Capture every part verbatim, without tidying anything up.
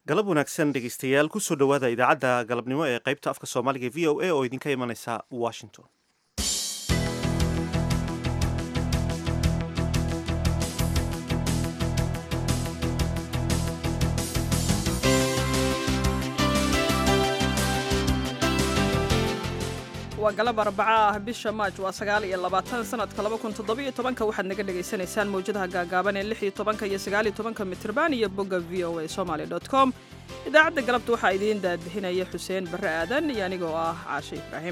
galab wanaagsan dhegaystayaal kusoo dhowaada idaacadda galabnimo ee qaybta afka soomaaliga e v o a oo idinka imanaysa washington. waa galab arbaca ah bisha maaj waa sagaal iyo labaatan sanadka laba kun toddobiyo tobanka waxaad naga dhagaysanaysaan mawjadaha gaagaaban ee lix iyo tobanka iyo sagaal iyo tobanka mitirban iyo bogga v o a somali dot com. idaacadda galabta waxaa idiin daadbixinaya xuseen barre aadan iyo anigoo ah caashe ibraahim.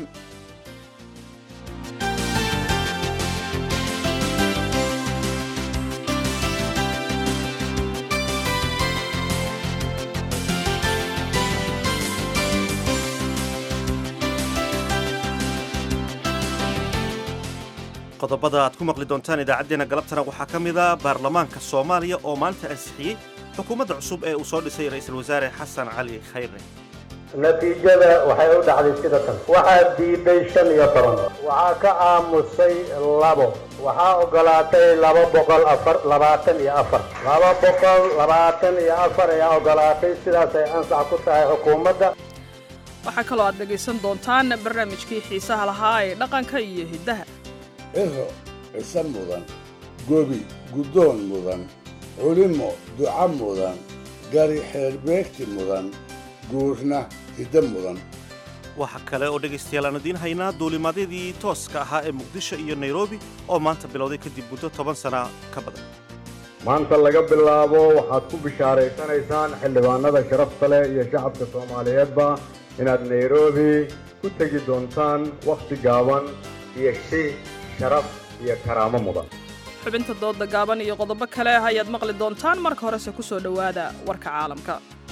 qodobada aad ku maqli doontaan idaacaddeenna galabtana waxaa ka mid a baarlamaanka soomaaliya oo maanta ansixiyey xukuumadda cusub ee uu soo dhisay ra'iisul wasaare xasan cali khayre. natiijada waxay u dhacday sida tan: waxaa diiday shan iyo toban, waxaa ka aamusay labo, waxaa ogolaatay laba boqol afar labaatan iyo afar laba boqol labaatan iyo afar ayaa ogolaatay. sidaasay ansax ku tahay xukuumadda. waxaa kaloo aad dhegaysan doontaan barnaamijkii xiisaha lahaa ee dhaqanka iyo hiddaha. ciro cisan mudan, gobi guddoon mudan, culimo duca mudan, gari xeerbeegti mudan, guurna hidda mudan. waxa kale oo dhegaystayaal aan idiin haynaa duulimaadyadii tooska ahaa ee muqdisho iyo nairobi oo maanta bilowday kadib muddo toban sana ka badan. maanta laga bilaabo waxaad ku bishaaraysanaysaan xildhibaanada sharafta leh iyo shacabka soomaaliyeedba inaad nairobi ku tegi doontaan wakhti gaaban iyo si sharaf iyo karaamo mudan. xubinta dooda gaaban iyo qodobo kale ah ayaad maqli doontaan. marka horese ku soo dhowaada warka caalamka.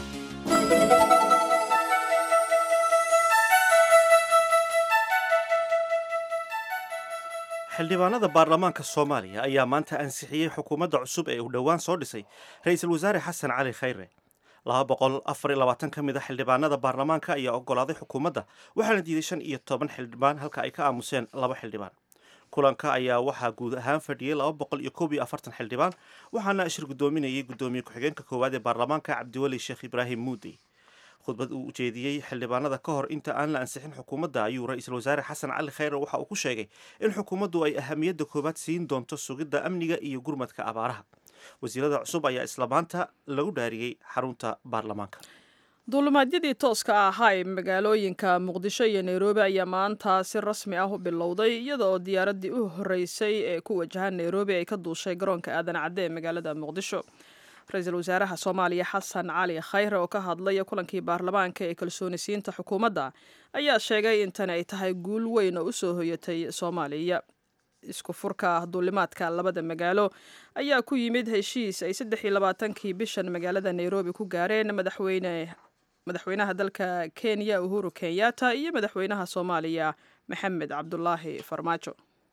xildhibaanada baarlamaanka soomaaliya ayaa maanta ansixiyey xukuumadda cusub ee uu dhowaan soo dhisay ra'iisul wasaare xasan cali khayre. laba boqol afar iyo labaatan ka mid a xildhibaanada baarlamaanka ayaa ogolaaday xukuumadda, waxaana diiday shan iyo toban xildhibaan halka ay ka aamuseen laba xildhibaan. kulanka ayaa waxaa guud ahaan fadhiyey laba boqol iyo koob iyo afartan xildhibaan, waxaana shir guddoominayay guddoomiye ku-xigeenka koowaad ee baarlamaanka cabdiweli sheekh ibraahim muudey. khudbad uu ujeediyey xildhibaanada ka hor inta aan la ansixin xukuumadda ayuu ra'iisul wasaare xasan cali khayre waxa uu ku sheegay in xukuumaddu ay ahamiyadda koowaad siin doonto sugidda amniga iyo gurmadka abaaraha. wasiirada cusub ayaa isla maanta lagu dhaariyey xarunta baarlamaanka. duulimaadyadii tooska ahaa ee magaalooyinka muqdisho iyo nairobi ayaa maanta si rasmi ah u bilowday iyada oo diyaaraddii u horreysay ee ku wajahan nairobi ay ka duushay garoonka aadan cadde ee magaalada muqdisho. ra-iisul wasaaraha soomaaliya xasan cali khayre oo ka hadlaya kulankii baarlamaanka ee kalsoonisiinta xukuumadda ayaa sheegay in tani ay tahay guul weyn oo u soo hoyatay soomaaliya. isku furka duulimaadka labada magaalo ayaa ku yimid heshiis ay saddex iyo labaatankii bishan magaalada nairobi ku gaareen madaxweyne madaxweynaha dalka kenya uhuru kenyatta iyo madaxweynaha soomaaliya maxamed cabdulaahi farmaajo.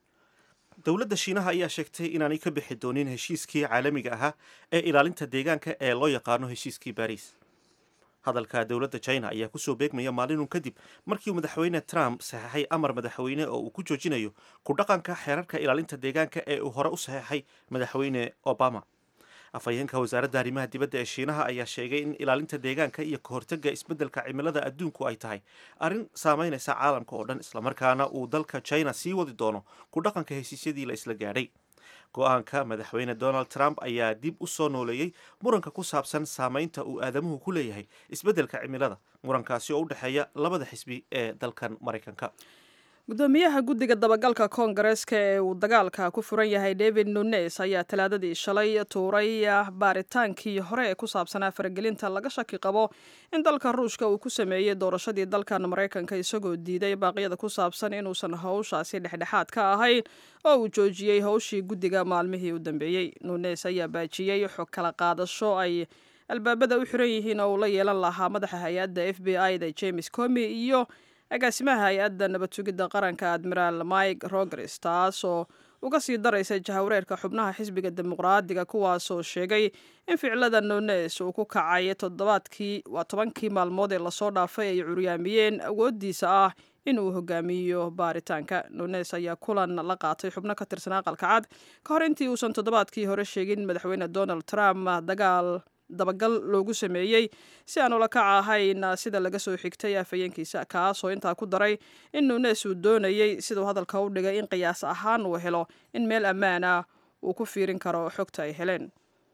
dowladda shiinaha ayaa sheegtay inaanay ka bixi doonin heshiiskii caalamiga ahaa ee ilaalinta deegaanka ee loo yaqaano heshiiskii baariis. hadalka dowladda china ayaa kusoo beegmaya maalinun kadib markii madaxweyne trump saxeixay amar madaxweyne oo uu ku joojinayo ku dhaqanka xeerarka ilaalinta deegaanka ee uu hore u saxeixay madaxweyne obama. afhayeenka wasaaradda arrimaha dibadda ee shiinaha ayaa sheegay in ilaalinta deegaanka iyo ka hortagga isbeddelka cimilada adduunku ay tahay arrin saamaynaysa caalamka oo dhan, islamarkaana uu dalka china sii wadi doono ku dhaqanka heshiisyadii la isla gaadhay. go-aanka madaxweyne donald trump ayaa dib u soo nooleeyey muranka ku saabsan saamaynta uu aadamuhu ku leeyahay isbeddelka cimilada, murankaasi oo u dhexeeya labada xisbi ee dalkan maraykanka. guddoomiyaha guddiga dabagalka koongareeska ee uu dagaalka ku furan yahay david nunes ayaa talaadadii shalay tuuray baaritaankii hore ee ku saabsanaa faragelinta laga shaki qabo in dalka ruushka uu ku sameeyey doorashadii dalkan maraykanka, isagoo diiday baaqyada ku saabsan inuusan howshaasi dhexdhexaad ka ahayn oo uu joojiyey howshii guddiga maalmihii u dambeeyey. nunes ayaa baajiyey xog kala qaadasho ay albaabada u xiran yihiin oo uu la yeelan lahaa madaxa hay-adda f b i da james comey iyo agaasimaha hay-adda nabad sugidda qaranka admiraal mike rogers, taasoo uga sii daraysa jahawareerka xubnaha xisbiga dimuqraadiga, kuwaasoo sheegay in ficilada nunes uu ku kacay toddobaadkii waa tobankii maalmood ee lasoo dhaafay ay curyaamiyeen awooddiisa ah in uu hogaamiyo baaritaanka. nunes ayaa kulan la qaatay xubno ka tirsan aqalka cad ka hor intii uusan toddobaadkii hore sheegin madaxweyne donald trump dagaal dabagal loogu sameeyey si aan ula kac ahayn sida laga soo xigtay afhayeenkiisa kaasoo intaa ku daray in nunes uu doonayey siduu hadalka u dhigay in qiyaas ahaan uu helo in meel ammaan ah uu ku fiirin karo xogta ay heleen.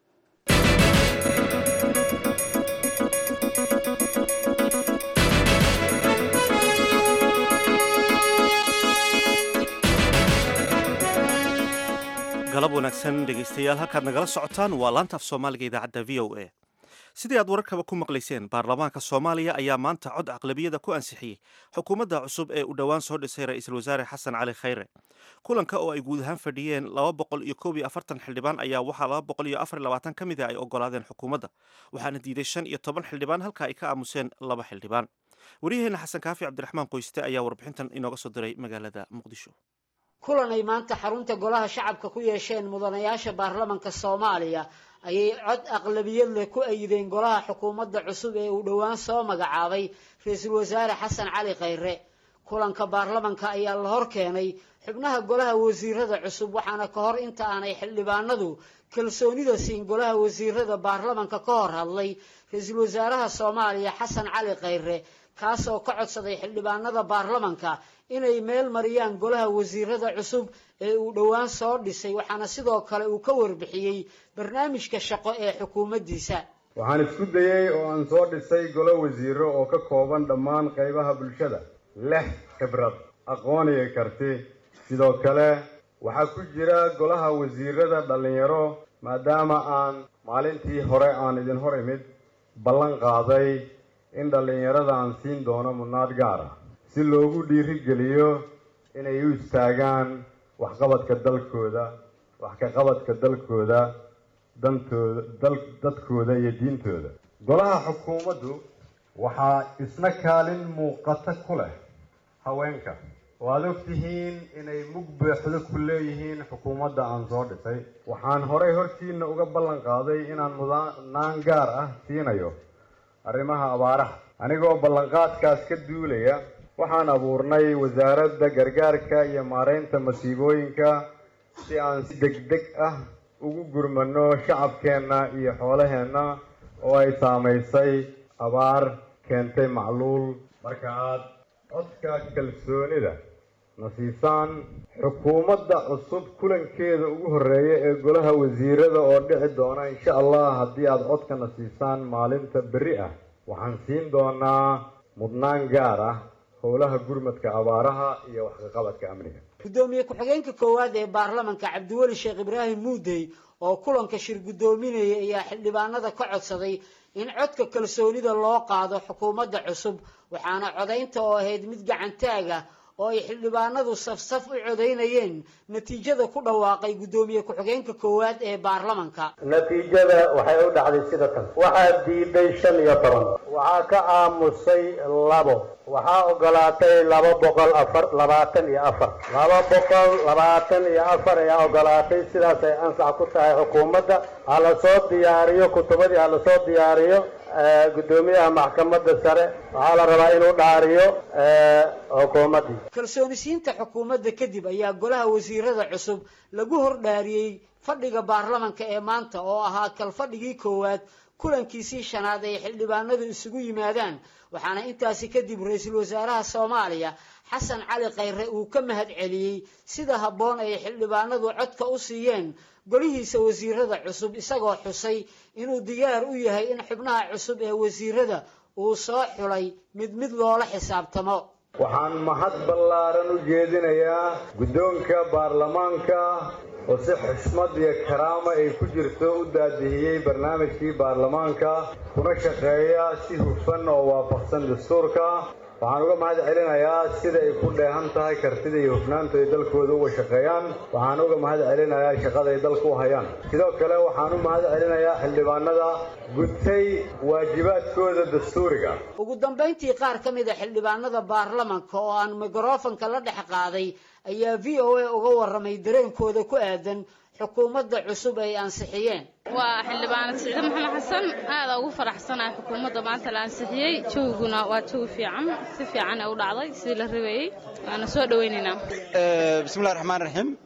galab wanaagsan dhegaystayaal, halkaad nagala socotaan waa laanta af soomaaliga idaacadda v o a. sidii aad wararkaba ku maqlayseen, baarlamaanka soomaaliya ayaa maanta cod aqlabiyada ku ansixiyey xukuumadda cusub ee uu dhowaan soo dhisay ra-iisul wasaare xasan cali khayre. kulanka oo ay guud ahaan fadhiyeen laba boqol iyo koob iyo afartan xildhibaan ayaa waxaa laba boqol iyo afar iyo labaatan ka mid a ay ogolaadeen xukuumadda, waxaana diiday shan iyo toban xildhibaan halka ay ka aamuseen laba xildhibaan. waryaheena xasan kaafi cabdiraxmaan qoyste ayaa warbixintan inooga soo diray magaalada muqdisho. kulan ay maanta xarunta golaha shacabka ku yeesheen mudanayaasha baarlamanka soomaaliya ayay cod aqlabiyad leh ku ayideen golaha xukuumadda cusub ee uu dhowaan soo magacaabay ra-iisul wasaare xasan cali khayre. kulanka baarlamanka ayaa la hor keenay xubnaha golaha wasiirada cusub, waxaana ka hor inta aanay xildhibaanadu kalsoonida siin golaha wasiirada baarlamanka ka hor hadlay ra-iisul wasaaraha soomaaliya xasan cali khayre, kaasoo ka codsaday xildhibaanada baarlamanka inay meel mariyaan golaha wasiirada cusub ee uu dhowaan soo dhisay, waxaana sidoo kale uu ka warbixiyey barnaamijka shaqo ee xukuumaddiisa. waxaan isku dayey oo aan soo dhisay golo wasiiro oo ka kooban dhammaan qaybaha bulshada, leh khibrad, aqoon iyo karti. sidoo kale waxaa ku jira golaha wasiirada dhallinyaro, maadaama aan maalintii hore aan idin hor imid ballan qaaday in dhallinyarada aan siin doono mudnaad gaar ah si loogu dhiirigeliyo inay u istaagaan waxqabadka dalkooda wax ka qabadka dalkooda dantooda dal dadkooda iyo diintooda. golaha xukuumaddu waxaa isna kaalin muuqata ku leh haweenka, oo aad ogtihiin inay mug buuxdo ku leeyihiin xukuumadda aan soo dhisay. waxaan horey hortiina uga ballan qaaday inaan mudnaan gaar ah siinayo arrimaha abaaraha. anigoo ballanqaadkaas ka duulaya waxaan abuurnay wasaaradda gargaarka iyo maareynta masiibooyinka si aan si degdeg ah ugu gurmano shacabkeenna iyo xoolaheenna oo ay saamaysay abaar keentay macluul. marka aad codka kalsoonida nasiisaan xukuumadda cusub kulankeeda ugu horreeya ee golaha wasiirada oo dhici doona insha allah, haddii aad codka nasiisaan maalinta berri ah, waxaan siin doonaa mudnaan gaar ah howlaha gurmadka abaaraha iyo waxqabadka amniga. gudoomiye ku-xigeenka koowaad ee baarlamanka cabdiweli sheekh ibraahim muudey oo kulanka shir gudoominaya ayaa xildhibaanada ka codsaday in codka kalsoonida loo qaado xukuumadda cusub, waxaana codaynta oo ahayd mid gacantaag ah oo ay xildhibaanadu safsaf u codaynayeen natiijada ku dhawaaqay gudoomiye ku-xigeenka koowaad ee baarlamanka. natiijada waxay u dhacday sida tan: waxaa diiday shan iyo toban, waxaa ka aamusay labo, waxaa ogolaatay laba boqol afar labaatan iyo afar laba boqol labaatan iyo afar ayaa ogolaatay. sidaas ay ansax ku tahay xukuumadda. ha la soo diyaariyo kutubadii, ha la soo diyaariyo gudoomiyaha maxkamadda sare, waxaa la rabaa inuu dhaariyo xukuumaddii. kalsoonisiinta xukuumadda kadib ayaa golaha wasiirada cusub lagu hordhaariyey fadhiga baarlamanka ee maanta oo ahaa kalfadhigii koowaad kulankiisii shanaad ay xildhibaanadu isugu yimaadaan, waxaana intaasi kadib ra-iisul wasaaraha soomaaliya xasan cali khayre uu ka mahad celiyey sida habboon ay xildhibaanadu codka u siiyeen golihiisa wasiirada cusub, isagoo xusay inuu diyaar u yahay in xubnaha cusub ee wasiirada uu soo xulay mid mid loola xisaabtamo. waxaan mahad ballaaran u jeedinayaa guddoonka baarlamaanka oo si xushmad iyo karaama ay ku jirto u daadihiyey barnaamijkii baarlamaanka, kuna shaqeeya si hufan oo waafaqsan dastuurka. waxaan uga mahad celinayaa sida ay ku dheehan tahay kartida iyo hufnaanta ay dalkooda uga shaqeeyaan. waxaan uga mahad celinayaa shaqada ay dalka u hayaan. sidoo kale waxaan u mahad celinayaa xildhibaanada gudtay waajibaadkooda dastuuriga. ugu dambayntii qaar ka mid a xildhibaanada baarlamanka oo aan mikrofonka la dhex qaaday ayaa v o a uga warramay dareenkooda ku aadan xukuumadda cusub ay ansixiyeen. waa xildhibaan Siciid Maxamed Xasan, aad ugu faraxsanahay xukuumadda maanta la ansixiyay. jooguna waa joog fiican, si fiican u dhacday sidii la rabayay, waana soo dhaweynaynaa. ee bismillaahir rahmaanir rahiim.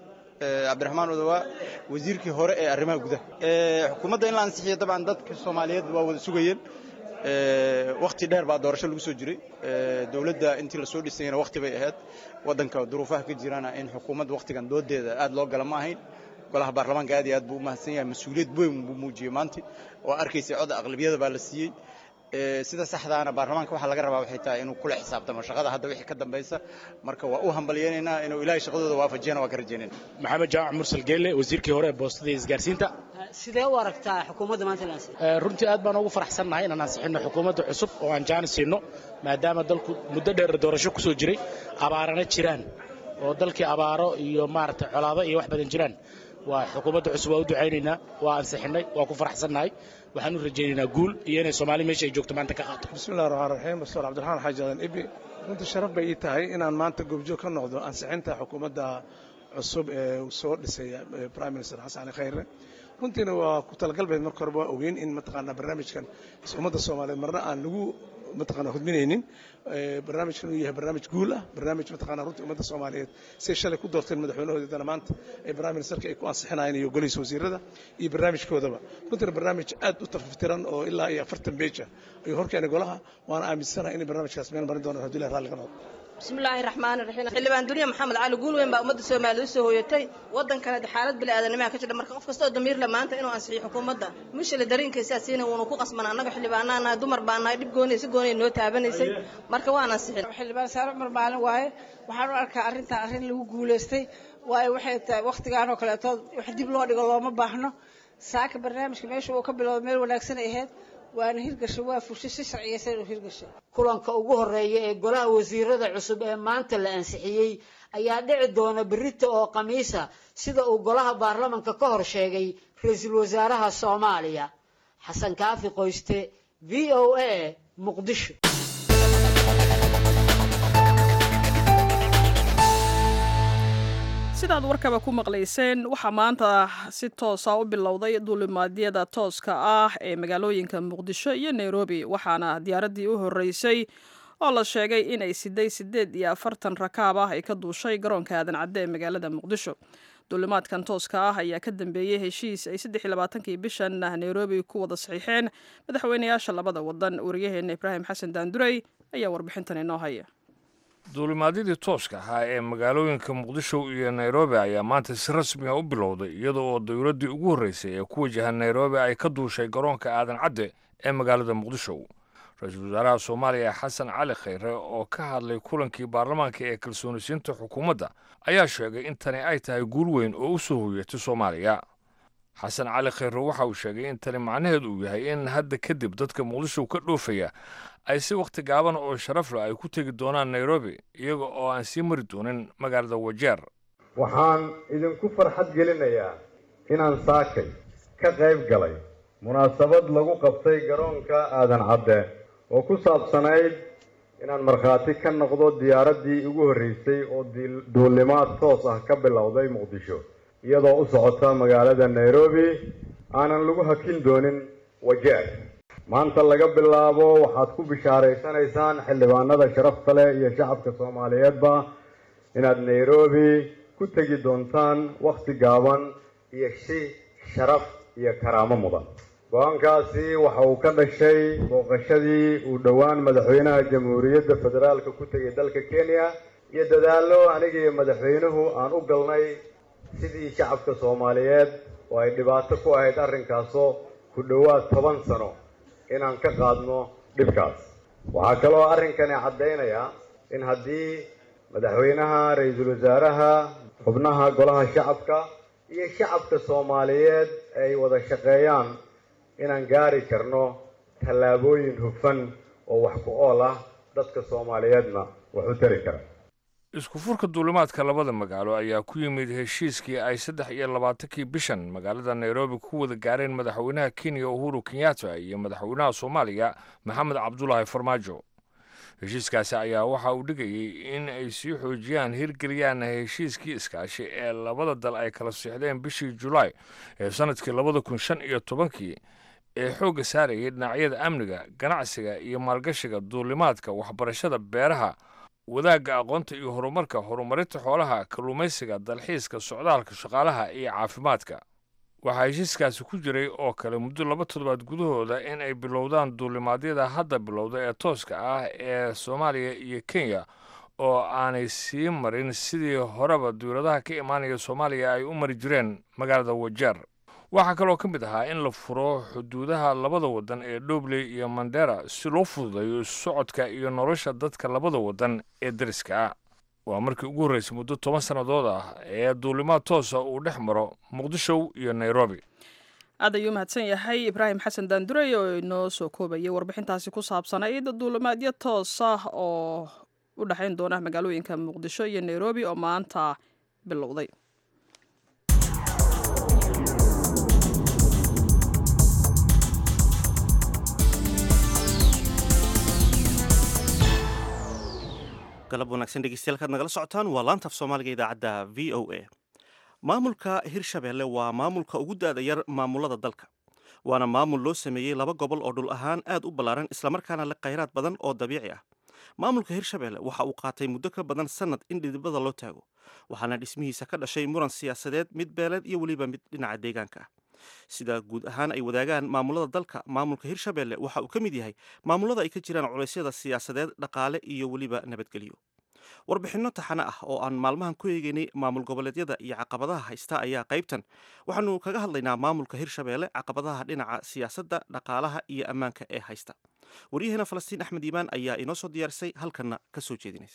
cabdiraxmaan odowa wasiirkii hore ee arrimaha gudaha xukuumadda in la ansixiyo dabcan dadka soomaaliyeed waa wada sugayeen waqti dheer baa doorasho lagu soo jiray dowladda intii la soo dhisayna waqti bay ahayd waddanka duruufaha ka jirana in xukuumadda waqtigan doodeeda aad loo gala ma ahayn golaha baarlamaanka aad iyo aad buu u mahadsan yahay mas-uuliyad weyn buu muujiyey maanta oo arkaysay codda aqlabiyada baa la siiyey sida saxdaana baarlamaanka waxaa laga rabaa waxay tahay inuu kula xisaabtamo shaqada hadda wixii ka dambaysa marka waa u hambalyeynaynaa inuu ilaahay shaqadooda waafajiyana waa ka rajaynayna maxamed jaamac mursal geelle wasiirkii hore ee boostada iyo isgaarsiinta sidee u aragtaa xukuumadda maanta la ansixiyay runtii aad baan ugu faraxsannahay inaan ansixino xukuumadda cusub oo aan jaan siino maadaama dalku muddo dheer doorasho ku soo jiray abaarana jiraan oo dalkii abaaro iyo maaragtay colaado iyo wax badan jiraan waa xukuumadda cusub waa u ducaynaynaa waa ansixinay waa ku faraxsannahay waxaan u rajaynaynaa guul iyo inay Soomaali meesha ay joogto maanta ka qaato bismillaahir rahmaanir rahiim Mr. Cabdiraxmaan Xaaji Aadan Ibi runtii sharaf bay ii tahay inaan maanta goobjoog ka noqdo ansixinta xukuumadda cusub ee soo dhisay Prime Minister Xasan Ali Khayre runtiina waa ku talagal bay markii hore waa ogeyn in mataqaanaa barnaamijkan ummadda Soomaaliyeed marna aan lagu mataqaanaa hudminaynin barnaamijkan uu yahay barnaamij guul ah barnaamij mataqaanaa runtii ummadda Soomaaliyeed si shalay ku doorteen madaxweynahoodana maanta ay Prime Ministerka ay ku ansixinayeen iyo golihiisa wasiirada iyo barnaamijkoodaba runtii barnaamij aad u tafaftiran oo ilaa iyo afartan page ay horkeenay golaha waana aaminsanahay in barnaamijkaas meel marin doono haddii Ilaahay raalli ka noqdo bismillaahi raxmaani raxiim xildhibaan duniya maxamed cali guul weyn baa ummadda Soomaaliyeed soo hooyatay waddankana xaalad bini'aadanimo ka jira marka qof kasta oo damiir la maanta inuu ansixiyo xukuumadda mishale dareenkiisa siina uu ku qasban annaga xildhibaanana dumar baanahay dib goonaysa goonay noo taabanaysay marka waan ansixin xildhibaan saaro mar maalin waaye waxaan u arkaa arrinta arrin lagu guuleystay waaye waxay tahay waqtigaan oo kale tood wax dib loo dhigo looma baahno saaka barnaamijka meesha uu ka bilowday meel wanaagsan ay ahayd waana hirgashay waa fushay si sharciyeysan u hirgashay kulanka ugu horeeya ee golaha wasiirada cusub ee maanta la ansixiyey ayaa dhici doona berrito oo khamiisa sida uu golaha baarlamaanka ka hor sheegay ra'iisul wasaaraha Soomaaliya Xasan Kaafi Qoyste V O A Muqdisho sidaad warkaba ku maqlayseen waxaa maanta si toosa u bilowday duulimaadyada tooska ah ee magaalooyinka muqdisho iyo nairobi waxaana diyaaraddii u horreysay oo la sheegay inay siday siddeed iyo afartan rakaab ah ay ka duushay garoonka aadan cadde ee magaalada muqdisho duulimaadkan tooska ah ayaa ka dambeeyey heshiis ay saddex iyo labaatankii bishan nairobi ku wada saxiixeen madaxweynayaasha labada wadan wariyaheena ibraahim xasan daandurey ayaa warbixintan inoo haya duulimaadyadii tooska ahaa ee magaalooyinka muqdisho iyo nairobi ayaa maanta si rasmi ah u bilowday iyada oo dowladdii ugu horreysay ee ku wajahan nairobi ay ka duushay garoonka aadan cadde ee magaalada muqdisho ra-iisul wasaaraha soomaaliya xasan cali khayre oo ka hadlay kulankii baarlamaanka ee kalsoonisiinta xukuumadda ayaa sheegay in tani ay tahay guul weyn oo u soo hoyatay soomaaliya xasan cali khayre waxa uu sheegay in tani macnaheedu uu yahay in hadda kadib dadka muqdisho ka dhoofaya ay si wakhti gaaban oo sharaf leh ay ku tegi doonaan nairobi iyaga oo aan sii mari doonin magaalada wajeer waxaan idinku farxad gelinayaa inaan saakay ka qayb galay munaasabad lagu qabtay garoonka aadan cadde oo ku saabsanayd inaan markhaati ka noqdo diyaaraddii ugu horreysay oo duulimaad toos ah ka bilowday muqdisho iyadoo u socota magaalada nairobi aanan lagu hakin doonin wajeer maanta laga bilaabo waxaad ku bishaaraysanaysaan xildhibaanada sharafta leh iyo shacabka Soomaaliyeedba inaad nairobi ku tegi doontaan waqti gaaban iyo si sharaf iyo karaamo mudan go'aankaasi waxa uu ka dhashay booqashadii uu dhowaan madaxweynaha jamhuuriyadda federaalka ku tegay dalka Kenya iyo dadaallo aniga iyo madaxweynuhu aan u galnay sidii shacabka Soomaaliyeed oo ay dhibaato ku ahayd arrinkaasoo ku dhowaad toban sano inaan ka qaadno dhibkaas waxaa kaloo arrinkani caddaynaya in haddii madaxweynaha ra'iisul wasaaraha xubnaha golaha shacabka iyo shacabka Soomaaliyeed ay wada shaqeeyaan inaan gaari karno tallaabooyin hufan oo wax ku ool ah dadka Soomaaliyeedna wax u tari kara isku furka duulimaadka labada magaalo ayaa ku yimid heshiiskii ay saddex iyo labaatankii bishan magaalada nairobi ku wada gaareen madaxweynaha Kenya Uhuru Kenyatta iyo madaxweynaha Soomaaliya Maxamed Cabdullaahi Farmaajo heshiiskaasi ayaa waxa uu dhigayay in ay sii xoojiyaan hirgeliyaan heshiiskii iskaashi ee labada dal ay kala siixdeen bishii July ee sanadkii labada kun shan iyo tobankii ee xoogga saarayay dhinacyada amniga ganacsiga iyo maalgashiga duulimaadka waxbarashada beeraha wadaagga aqoonta iyo horumarka horumarinta xoolaha kalluumaysiga dalxiiska socdaalka shaqaalaha iyo caafimaadka waxaa heshiiskaasi ku jiray oo kale muddo laba toddobaad gudahooda in ay bilowdaan duulimaadyada hadda bilowda ee tooska ah ee soomaaliya iyo kenya oo aanay sii marin sidii horeba dowladaha ka imaanaya soomaaliya ay u mari jireen magaalada wajeer waxaa kaloo ka mid ahaa in la furo xuduudaha labada waddan ee dhobley iyo mandera si loo fududeeyo socodka iyo nolosha dadka labada waddan ee dariska ah waa markii ugu horreysay muddo toban sannadood ah ee duulimaad toosa uu dhex maro muqdisho iyo nairobi aad ayuu mahadsan yahay ibraahim xasan daandurey oo inoo soo koobayay warbixintaasi ku saabsanayd duulimaadyo toos ah oo u dhexayn doona magaalooyinka muqdisho iyo nairobi oo maanta bilowday galab wanaagsan dhegeystayaal kaad nagala socotaan waa laanta af soomaaliga idaacadda v o a maamulka hirshabeelle waa maamulka ugu da-da yar maamulada dalka waana maamul loo sameeyey laba gobol oo dhul ahaan aad u ballaaran islamarkaana leh khayraad badan oo dabiici ah maamulka hirshabeelle waxa uu qaatay muddo ka badan sannad in dhidibada loo taago waxaana dhismihiisa ka dhashay muran siyaasadeed mid beeleed iyo weliba mid dhinaca deegaanka ah sida guud ahaan ay wadaagaan maamulada dalka maamulka hirshabeelle waxa uu ka mid yahay maamulada ay ka jiraan culeysyada siyaasadeed dhaqaale iyo weliba nabadgelyo warbixinno taxane ah oo aan maalmahan ku eegeynay maamul goboleedyada iyo caqabadaha haysta ayaa qaybtan waxaanu kaga hadlaynaa maamulka hirshabeelle caqabadaha dhinaca siyaasadda dhaqaalaha iyo ammaanka ee haysta waryaheena falastiin axmed iimaan ayaa inoo soo diyaarisay halkanna ka soo jeedinaysa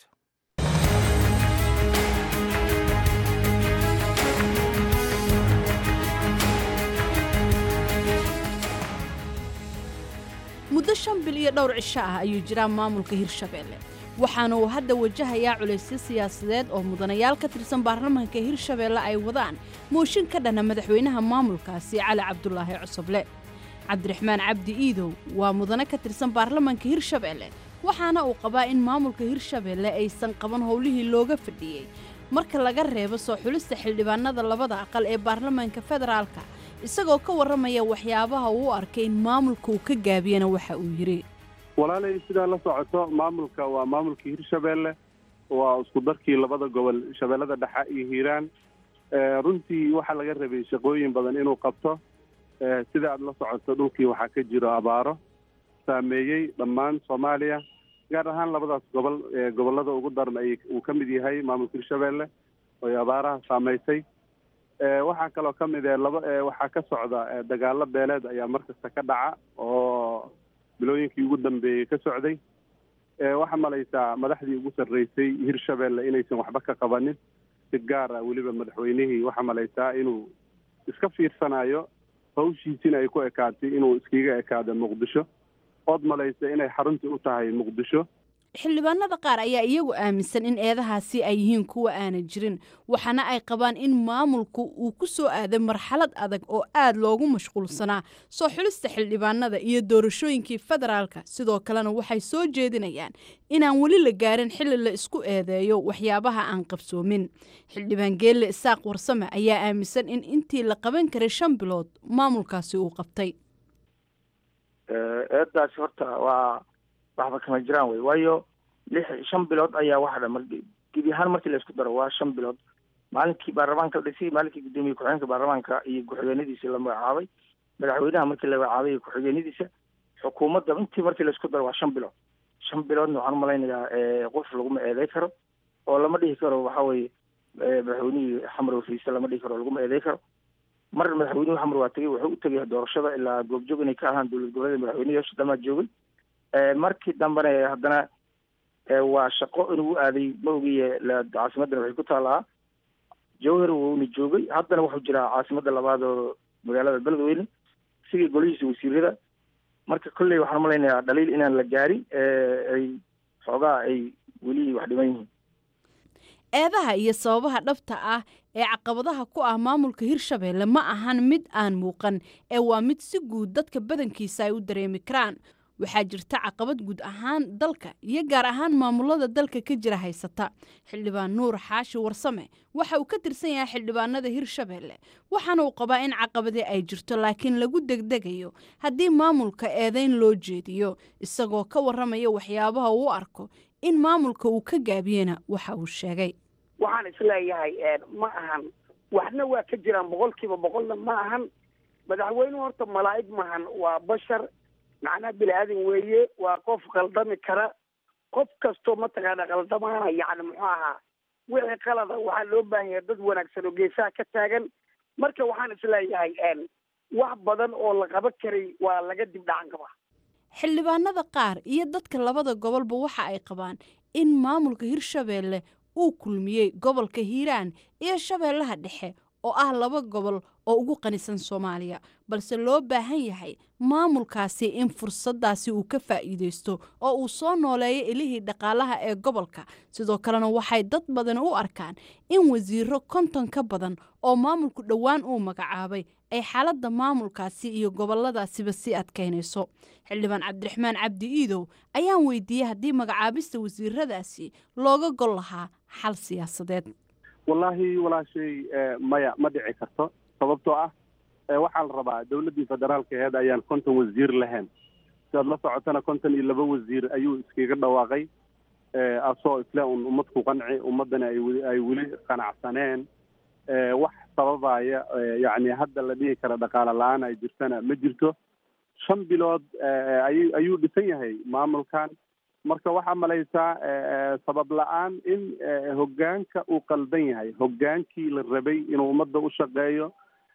muddo shan bil iyo dhowr cisho ah ayuu jiraa maamulka hirshabeelle waxaana uu hadda wajahayaa culaysyo siyaasadeed oo mudanayaal ka tirsan baarlamaanka hirshabeelle ay wadaan mooshin ka dhana madaxweynaha maamulkaasi cali cabdulaahi cusuble cabdiraxmaan cabdi iidow waa mudane ka tirsan baarlamaanka hirshabeelle waxaana uu qabaa in maamulka hirshabeelle aysan qaban howlihii looga fadhiyey marka laga reebo soo xulista xildhibaanada labada aqal ee baarlamaanka federaalka isagoo ka warramaya waxyaabaha uu arkay in maamulka uu ka gaabiyana waxa uu yidhi walaalay sidaa la socoto maamulka waa maamulkii hirshabeelle waa isku darkii labada gobol shabeellada dhexe iyo hiiraan runtii waxaa laga rabay shaqooyin badan inuu qabto sida aad la socoto dhulkii waxaa ka jiro abaaro saameeyey dhammaan soomaaliya gaar ahaan labadaas gobol gobollada ugu daran ay uu ka mid yahay maamulka hirshabeelle oy abaaraha saamaysay waxaa kaloo ka mid laba waxaa ka socda dagaalo beeleed ayaa markasta ka dhaca oo bilooyinkii ugu dambeeyey ka socday waxaa malaysaa madaxdii ugu sarreysay hirshabeelle inaysan waxba ka qabanin si gaar ah weliba madaxweynihii waxaa malaysaa inuu iska fiirsanayo hawshiisina ay ku ekaatay inuu iskiga ekaado muqdisho ood malaysa inay xaruntii u tahay muqdisho xildhibaanada qaar ayaa iyagu aaminsan in eedahaasi ay yihiin kuwa aanan jirin waxaana ay qabaan in maamulku uu ku soo aaday marxalad adag oo aad loogu mashquulsanaa soo xulista xildhibaanada iyo doorashooyinkii federaalka sidoo kalena waxay soo jeedinayaan inaan weli la gaarin xilli la isku eedeeyo waxyaabaha aan qabsoomin xildhibaan geelle isaaq warsame ayaa aaminsan in intii la qaban karay shan bilood maamulkaasi uu qabtay eedaasi horta waa waxba kama jiraan wey waayo lix shan bilood ayaa waxa dhan mar gebi ahaan markii la isku daro waa shan bilood maalinkii baarlamaanka la dhisay maalinkii guddoomiye ku-xigeenka baarlamaanka iyo ku-xigeenadiisa la magacaabay madaxweynaha markii la magacaabay iyo ku-xigeenadiisa xukuumadda intii markii la isku daro waa shan bilood shan biloodna waxaan umalaynayaa qof laguma eeday karo oo lama dhihi karo waxa weeye madaxweynihii xamar wafiise lama dhihi karo laguma eeday karo mar madaxweynuhu xamar waa tegey wuxuu u tegay doorashada ilaa goobjoog inay ka ahaan dowlad goboleeda madaxweyneyaasha dhamaa joogay markii dambena haddana waa shaqo inuu aaday maogiye caasimaddana waxay ku taallaa jawhar wuuna joogay haddana wuxuu jiraa caasimadda labaad oo magaalada beledweyne sidii golihiisa wasiirada marka kolley waxaan malaynayaa dhaliil inaan la gaarin ay xoogaa ay weli wax dhiman yihiin eedaha iyo sababaha dhabta ah ee caqabadaha ku ah maamulka hirshabeelle ma ahan mid aan muuqan ee waa mid si guud dadka badankiisa ay u dareemi karaan waxaa jirta caqabad guud ahaan dalka iyo gaar ahaan maamulada dalka ka jira haysata xildhibaan nuur xaashi warsame waxa uu ka tirsan yahay xildhibaanada hirshabeelle waxaana uu qabaa in caqabadii ay jirto laakiin lagu degdegayo haddii maamulka eedayn loo jeediyo isagoo ka warramaya waxyaabaha uu arko in maamulka uu ka gaabiyena waxa uu sheegay waxaan isleeyahay ma ahan waxna waa ka jiraan boqolkiiba boqolna ma ahan madaxweynuhu horta malaa'ig maahan waa bashar macnaa bini aadan weeye waa qof qaldami kara qof kastoo mataqaana qaldamaana yacni muxuu ahaa wixii qalada waxaa loo baahan yahay dad wanaagsan oo geesaha ka taagan marka waxaan isleeyahay wax badan oo la qaban karay waa laga dib dhacan kabaa xildhibaanada qaar iyo dadka labada gobolba waxa ay qabaan in maamulka hirshabeelle uu kulmiyey gobolka hiiraan iyo shabeellaha dhexe oo ah laba gobol oo ugu qanisan soomaaliya balse loo baahan yahay maamulkaasi in fursaddaasi uu ka faa'iidaysto oo uu soo nooleeyo ilihii dhaqaalaha ee gobolka sidoo kalena waxay dad badan u arkaan in wasiiro konton ka badan oo maamulku dhowaan uu magacaabay ay xaaladda maamulkaasi iyo goboladaasiba sii adkaynayso xildhibaan cabdiraxmaan cabdi iidow ayaan weydiiyey haddii magacaabista wasiiradaasi looga gol lahaa xal siyaasadeed wallaahi walaashay maya ma dhici karto sababtoo ah waxaa la rabaa dowladdii federaalka aheed ayaan konton wasiir lahayn sidaad la socotana konton iyo laba wasiir ayuu iskaga dhawaaqay asoo isle un ummad ku qanci ummaddana ay weli qanacsaneen wax sababaya yacni hadda la dhihi kara dhaqaale la-aan ay jirtana ma jirto shan bilood ay ayuu dhisan yahay maamulkan marka waxaa malaysaa sabab la-aan in hoggaanka uu qaldan yahay hoggaankii la rabay inuu ummadda u shaqeeyo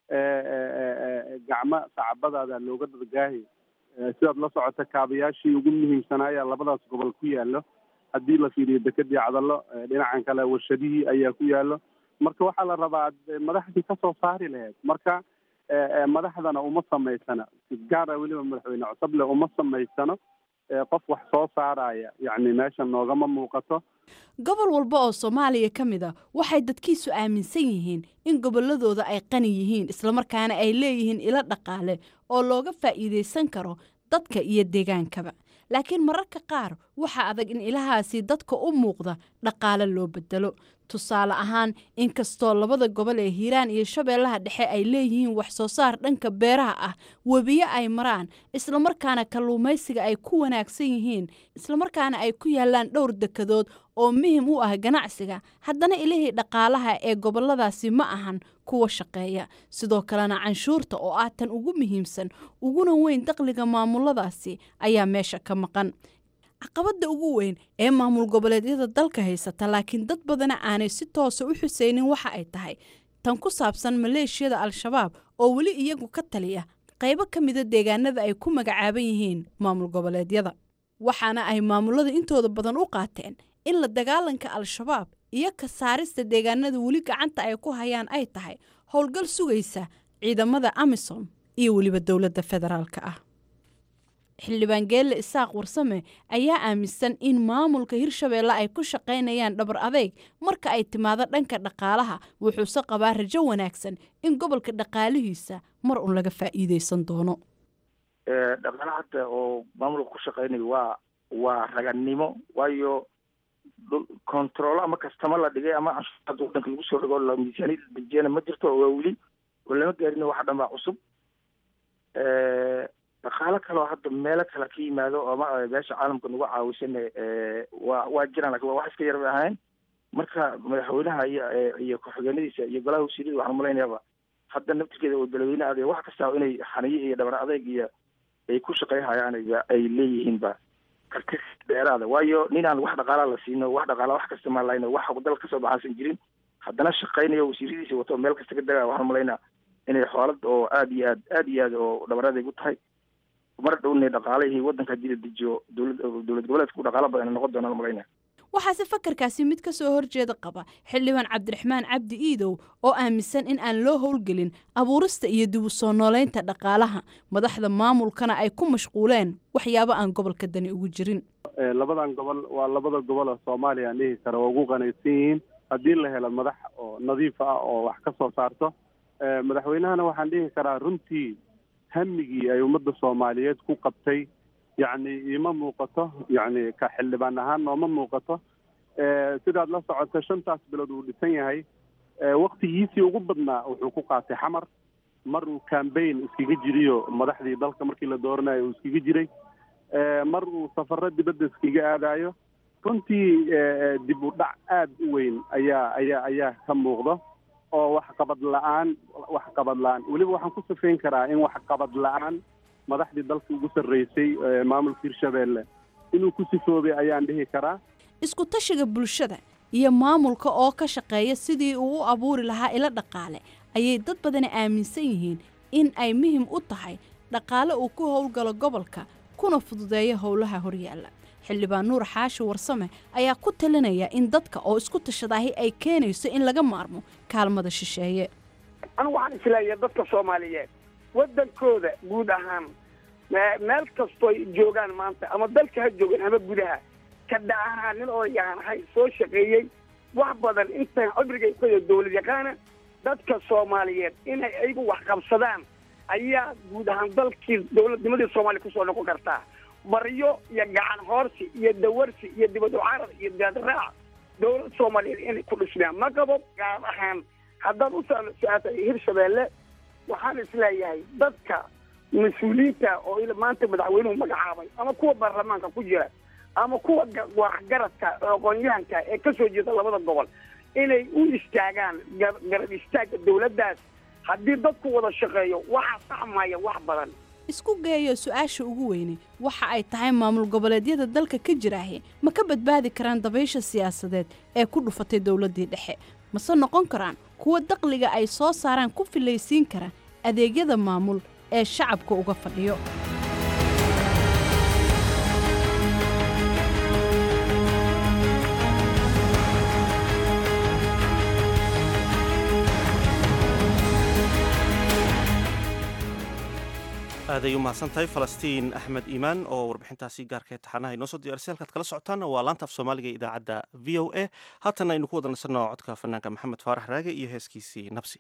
gacmo sacbadaada looga dadgaahi sidaad la socota kaabayaashii ugu muhiimsanaayaa labadaas gobol ku yaallo haddii la fiiriyo dekedii cadallo dhinacan kale warshadihii ayaa ku yaallo marka waxaa la rabaa madaxdii ka soo saari lahayd marka madaxdana uma samaysana si gaara weliba madaxweyne cusable uma samaysano qof wax soo saaraya yacni meesha noogama muuqato gobol walba oo soomaaliya ka mid a waxay dadkiisu aaminsan yihiin in gobolladooda ay qani yihiin islamarkaana ay leeyihiin ilo dhaqaale oo looga faa'iidaysan karo dadka iyo deegaankaba laakiin mararka qaar waxaa adag in ilahaasi dadka u muuqda dhaqaale loo bedelo tusaale ahaan inkastoo labada gobol ee hiiraan iyo shabeellaha dhexe ay leeyihiin wax soo saar dhanka beeraha ah webiyo ay maraan islamarkaana kalluumaysiga ay ku wanaagsan yihiin islamarkaana ay ku yaallaan dhowr dekadood oo muhim u ah ganacsiga haddana ilihii dhaqaalaha ee gobolladaasi ma ahan kuwa shaqeeya sidoo kalena canshuurta oo ah tan ugu muhiimsan uguna weyn dakhliga maamuladaasi ayaa meesha ka maqan caqabadda ugu weyn ee maamul goboleedyada dalka haysata laakiin dad badana aanay si toosa u xuseynin waxa ay tahay tan ku saabsan maleeshiyada al-shabaab oo weli iyagu ka taliya qaybo ka mida deegaanada ay ku magacaaban yihiin maamul goboleedyada waxaana ay maamulada intooda badan u qaateen in la dagaalanka al-shabaab iyo ka saarista deegaanada weli gacanta ay ku hayaan ay tahay howlgal sugaysa ciidamada amisom iyo weliba dowladda federaalka ah xildhibaan geelle isaaq warsame ayaa aaminsan in maamulka hirshabeelle ay ku shaqaynayaan dhabar adeyg marka ay timaado dhanka dhaqaalaha wuxuuse qabaa rajo wanaagsan in gobolka dhaqaalihiisa mar un laga faa'iidaysan doono dhaqaalaha hadda oo maamulka ku shaqaynayo waa waa raganimo waayo controlo ama kastama la dhigay ama canshuurta wadanka lagu soo dhigo la miisaaniyada dejiyana ma jirto waa weli oo lama gaarin waxa dhan baa cusub dhaqaalo kaleo hadda meelo kale ka yimaado ama beesha caalamka nagu caawisan waa waa jiraan lakin waa wax iska yar bay ahayn marka madaxweynaha iyo iyo ku-xigeenadiisa iyo golaha wasiirada waxaan malaynayaaba hadda naftirkeeda oo dalweyne adeeg wax kasta inay xaniyo iyo dhabar adeeg iyo ay ku shaqayhayaan ay leeyihiinba karti dheeraada waayo nin aan wax dhaqaalaa la siino wax dhaqaala wax kasta maa lahayno wax dal kasoo baxaasan jirin haddana shaqaynayo wasiiradiisa wato meel kasta ka dagaa waxaan malaynaa inay xoolad oo aada iyo aad aada iyo aad oo dhabar adeeg u tahay mar dhowna dhaqaalihii waddanka hadii la dejiyo dowlad dowlad goboleedku dhaqaalo badan noqon doonaan malayna waxaase fakarkaasi mid ka soo horjeeda qaba xildhibaan cabdiraxmaan cabdi iidow oo aaminsan in aan loo howlgelin abuurista iyo dib u soo nooleynta dhaqaalaha madaxda maamulkana ay ku mashquuleen waxyaabo aan gobolka dani ugu jirin labadan gobol waa labada gobol oo soomaaliya aan dhihi kara waa ugu qanaysan yihiin haddii la helo madax oo nadiif ah oo wax ka soo saarto madaxweynahana waxaan dhihi karaa runtii hamigii ay ummadda soomaaliyeed ku qabtay yacni ima muuqato yacni ka xildhibaan ahaan nooma muuqato sidaad la socota shantaas bilood uu dhisan yahay waktigiisii ugu badnaa wuxuu ku qaatay xamar mar uu cambaign iskaga jiriyo madaxdii dalka markii la dooranayo uu iskaga jiray mar uu safaro dibadda iskaga aadayo runtii dib u dhac aad u weyn ayaa ayaa ayaa ka muuqda oo waxqabad la-aan waxqabad la-aan weliba waxaan ku safeyn karaa in waxqabad la-aan madaxdii dalka ugu sarreysay maamulka hirshabeelle inuu ku sifoobay ayaan dhihi karaa isku tashiga bulshada iyo maamulka oo ka shaqeeya sidii uu u abuuri lahaa ilo dhaqaale ayay dad badani aaminsan yihiin in ay muhiim u tahay dhaqaale uu ku howlgalo gobolka kuna fududeeyo howlaha horyaalla xildhibaan nuur xaashi warsame ayaa ku talinaya in dadka oo isku tashadaahi ay keenayso in laga maarmo kaalmada shisheeye anigu waxaan isleeyahay dadka soomaaliyeed waddankooda guud ahaan meel kastooy joogaan maanta ama dalka ha joogaan ama gudaha ka dhacahaa nin oo yaanahay soo shaqeeyey wax badan intaan cibrigay ku dawlad yaqaana dadka soomaaliyeed inay ayagu wax qabsadaan ayaa guud ahaan dalkii dawladnimadii soomaaliya kusoo noqon kartaa baryo iyo gacan hoorsi iyo dawarsi iyo dibad u carar iyo daadraac dawlad soomaaliyeed inay ku dhismaan ma qabo gaar ahaan haddaad u su-aata hirshabeelle waxaan isleeyahay dadka mas-uuliyiinta oo maanta madaxweynuhu magacaabay ama kuwa baarlamaanka ku jira ama kuwa waxgaradka aqoon-yahanka ee ka soo jeeda labada gobol inay u istaagaan garab istaagga dawladdaas haddii dadku wada shaqeeyo waxaa saxmaya wax badan isku geeyo su-aasha ugu weyne waxa ay tahay maamul goboleedyada dalka ka jiraahe ma ka badbaadi karaan dabaysha siyaasadeed ee ku dhufatay dowladdii dhexe mase noqon karaan kuwa dakhliga ay soo saaraan ku filaysiin kara adeegyada maamul ee shacabka uga fadhiyo aaday u mahadsan tahay falastiin axmed iimaan oo warbixintaasi gaarka ee taxanaha inoo soo diyaarisay halkaad kala socotaanna waa laanta af soomaaliga ee idaacadda v o a haatanna aynu ku wada nasanno codka fanaanka maxamed faarax raage iyo heeskiisii nabsi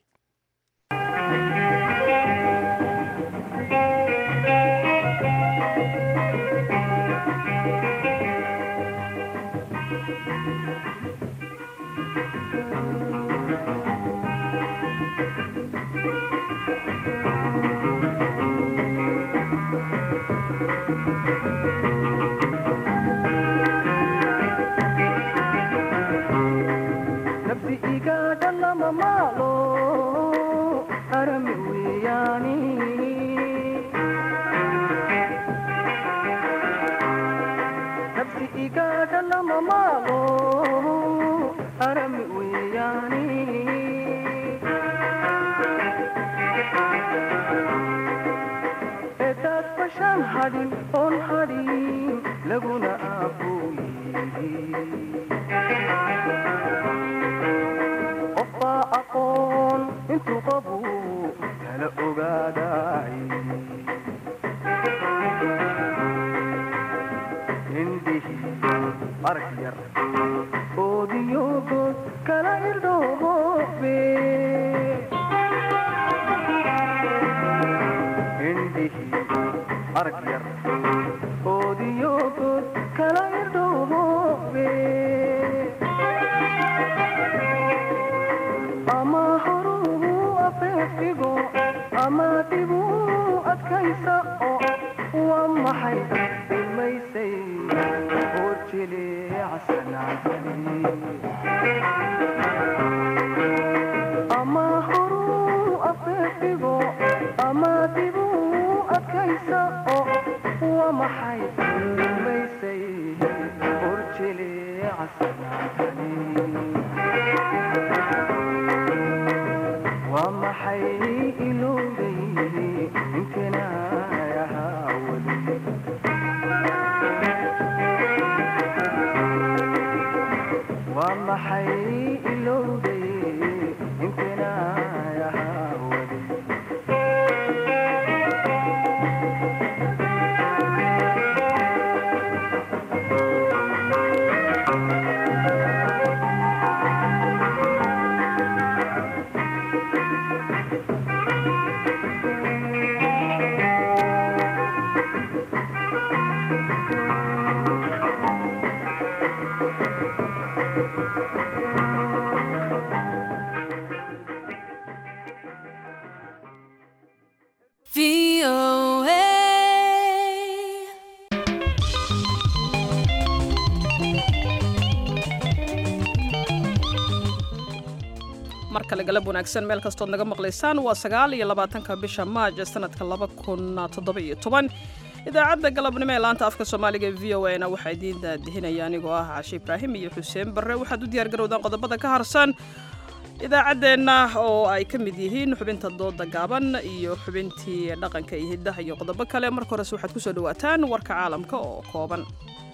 mar kale galab wanaagsan meel kastood naga maqlaysaan waa sagaal iyo labaatanka bisha maaj sanadka laba kun toddoba iyo toban idaacadda galabnimo ee laanta afka soomaaliga ee v o a na waxaa idiin daadihinaya anigoo ah Caashi Ibraahim iyo Xuseen Barre waxaad u diyaar garowdaan qodobada ka harsan idaacaddeenna oo ay ka mid yihiin xubinta dooda gaaban iyo xubintii dhaqanka iyo hiddaha iyo qodobo kale marka hore waxaad ku soo dhawaataan warka caalamka oo kooban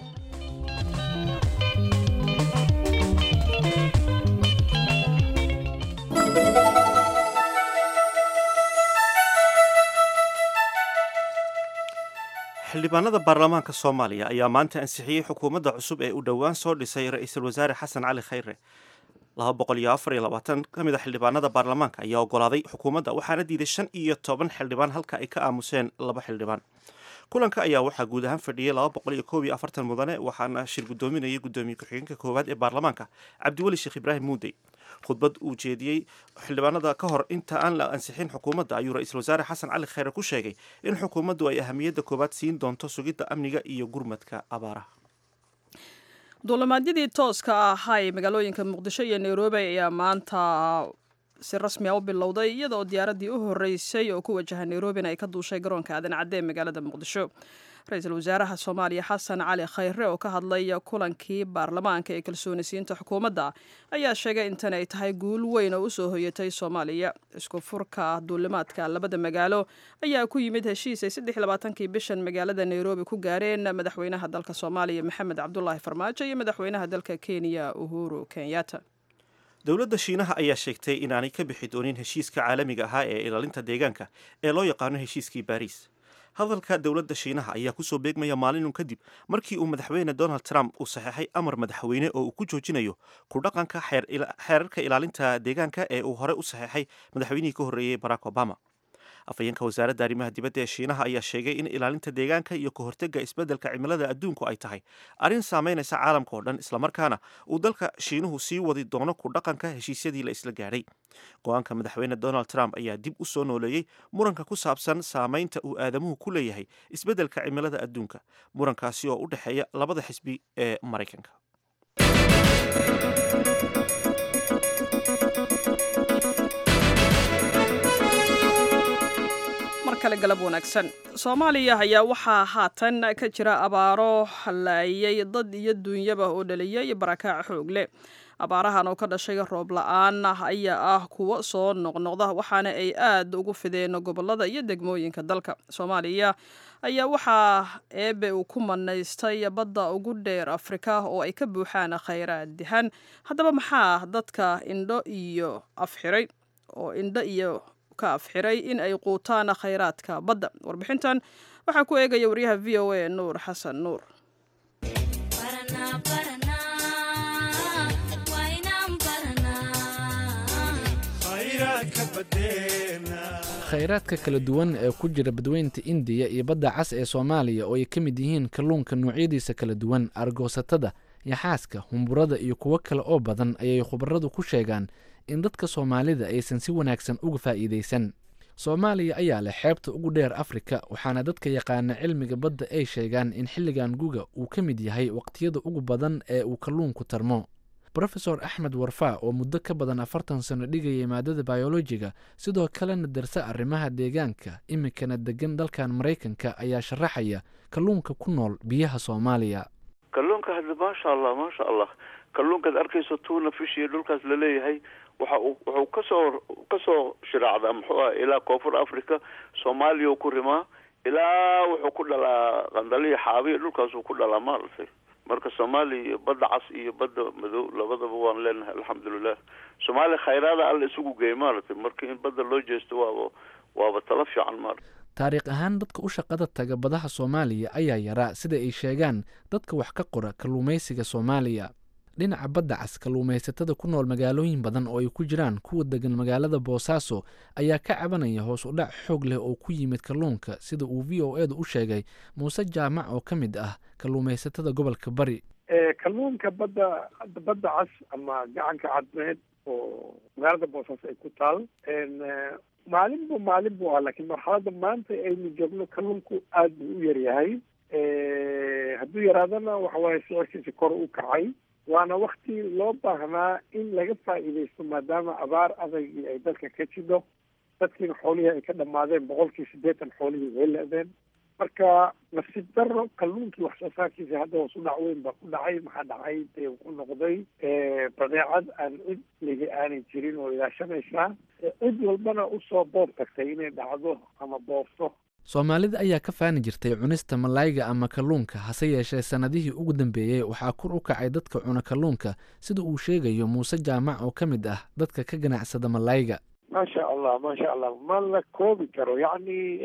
xildhibaanada baarlamaanka Soomaaliya ayaa maanta ansixiyay xukuumadda cusub ee u dhowaan soo dhisay ra'iisul wasaare Xasan Cali Khayre laba boqol iyo afar iyo labaatan ka mid ah xildhibaanada baarlamaanka ayaa ogolaaday xukuumadda waxaana diiday shan iyo toban xildhibaan halka ay ka aamuseen laba xildhibaan kulanka ayaa waxaa guud ahaan fadhiyay laba boqol iyo koob iyo afartan mudane waxaana shir gudoominayay gudoomiye ku-xigeenka koowaad ee baarlamaanka Cabdiweli Sheekh Ibraahim Muudey khudbad uu jeediyey xildhibaanada ka hor inta aan la ansixin xukuumadda ayuu ra'iisul wasaare Xasan Cali Khayre ku sheegay in xukuumaddu ay ahamiyadda koowaad siin doonto sugidda amniga iyo gurmadka abaaraha duulimaadyadii tooska ahaa ee magaalooyinka muqdisho iyo nairobi ayaa maanta si rasmi ah u bilowday iyadoo diyaaraddii u horreysay oo ku wajaha nairobina ay ka duushay garoonka aadan cadde ee magaalada muqdisho ra-iisul wasaaraha soomaaliya xasan cali khayre oo ka hadlay kulankii baarlamaanka ee kalsoonisiinta xukuumadda ayaa sheegay intan ay tahay guul weyn oo usoo hoyatay soomaaliya isku furka duulimaadka labada magaalo ayaa ku yimid heshiis ay saddex iyo labaatankii bishan magaalada nairobi ku gaareen madaxweynaha dalka soomaaliya maxamed cabdulaahi farmaajo iyo madaxweynaha dalka kenya uhuru kenyatta dowladda shiinaha ayaa sheegtay inaanay ka bixi doonin heshiiska caalamiga ahaa ee ilaalinta deegaanka ee loo yaqaano heshiiskii baariis hadalka dowladda shiinaha ayaa kusoo beegmaya maalinun kadib markii uu madaxweyne donald trump uu saxeexay amar madaxweyne oo uu ku joojinayo ku dhaqanka xeerarka ilaalinta deegaanka ee uu hore u saxeexay madaxweynihii ka horreeyey barack obama afhayeenka wasaaradda arrimaha dibadda ee shiinaha ayaa sheegay in ilaalinta deegaanka iyo ka hortagga isbeddelka cimilada adduunku ay tahay arrin saamaynaysa caalamka oo dhan islamarkaana uu dalka shiinuhu sii wadi doono ku dhaqanka heshiisyadii la isla gaadhay go-aanka madaxweyne donald trump ayaa dib u soo nooleeyey muranka ku saabsan saamaynta uu aadamuhu ku leeyahay isbeddelka cimilada adduunka murankaasi oo u dhexeeya labada xisbi ee maraykanka kale galab wanaagsan Soomaaliya ayaa waxaa haatan ka jira abaaro halaayay dad iyo duunyaba oo dhaliyay barakaac xoog leh abaarahan oo ka dhashay roob la'aan ayaa ah kuwa soo noqnoqda waxaana ay aad ugu fideen gobolada iyo degmooyinka dalka Soomaaliya ayaa waxaa eebe uu ku manaystay badda ugu dheer Afrika oo ay ka buuxaan khayraad dihan haddaba maxaa dadka indho iyo afxiray oo indho iyo ka afxiray in ay quutaan khayraadka badda warbixintan waxaa ku eegaya wariyaha v o a Nuur Xasan Nuur khayraadka kala duwan ee ku jira badweynta indiya iyo badda cas ee soomaaliya oo ay ka mid yihiin kalluunka noocyadiisa kala duwan argoosatada yaxaaska humburada iyo kuwo kale oo badan ayay khubaradu ku sheegaan in dadka soomaalida aysan si wanaagsan uga faa'iidaysan soomaaliya ayaa leh xeebta ugu dheer afrika waxaana dadka yaqaana cilmiga badda ay sheegaan in xilligan guga uu ka mid yahay waqtiyada ugu badan ee uu kalluunku tarmo brofesor axmed warfaa oo muddo ka badan afartan sano dhigayay maadada bayolojiga sidoo kalena darsa arrimaha deegaanka iminkana degan dalkan maraykanka ayaa sharaxaya kalluunka ku nool biyaha soomaaliya kalluunka hadda maasha allah maasha allah kalluunkaad arkayso tuuna fish iyo dhulkaas laleeyahay waxa uu wuxuu kasoo kasoo shiraacdaa muxuu ah ilaa koonfur africa soomaaliya ku rimaa ilaa wuxuu ku dhalaa qandaliya xaabiya dhulkaasuu ku dhalaa maaragtay marka soomaaliya badda cas iyo badda madow labadaba waan leenahay alxamdulilah soomaaliya khayraada alla isugu geey maaragtay marka in badda loo jeesto waaba waaba tala fiican maaragtay taariikh ahaan dadka u shaqada taga badaha soomaaliya ayaa yaraa sida ay sheegaan dadka wax ka qora kalluumaysiga soomaaliya dhinaca badda cas kalluumaysatada ku nool magaalooyin badan oo ay ku jiraan kuwa degan magaalada boosaaso ayaa ka cabanaya hoos u dhac xoog leh oo ku yimid kalluunka sida uu v o edu u sheegay muuse jaamac oo ka mid ah kalluumaysatada gobolka bari kalluunka badda badda cas ama gacanka cadmeed oo magaalada boosaaso ay ku taal maalin bu maalin bu ah laakiin marxalada maanta aynu joogno kalluunku aad buu u yaryahay hadduu yaraadana waxawaaye sicirkiisa kor u kacay waana wakti loo baahnaa in laga faa'iidaysto maadaama abaar adagii ay dalka ka jidho dadkiina xoolihii ay ka dhammaadeen boqolkii siddeetan xoolihii way le-deen marka nasiib daro kalluunkii wax soo saarkiisa hadda hoos u dhac weyn baa ku dhacay maxaa dhacay dee ku noqday badeecad aan cid ligi aanay jirin oo ilaashanaysaa cid walbana usoo boob tagtay inay dhacdo ama boobto soomaalida ayaa ka faani jirtay cunista malayga ama kalluunka hase yeeshee sannadihii ugu dambeeyey waxaa kor u kacay dadka cuna kalluunka sida uu sheegayo muuse jaamac oo ka mid ah dadka ka ganacsada malayga maasha allah maasha allah ma la koobi karo yacni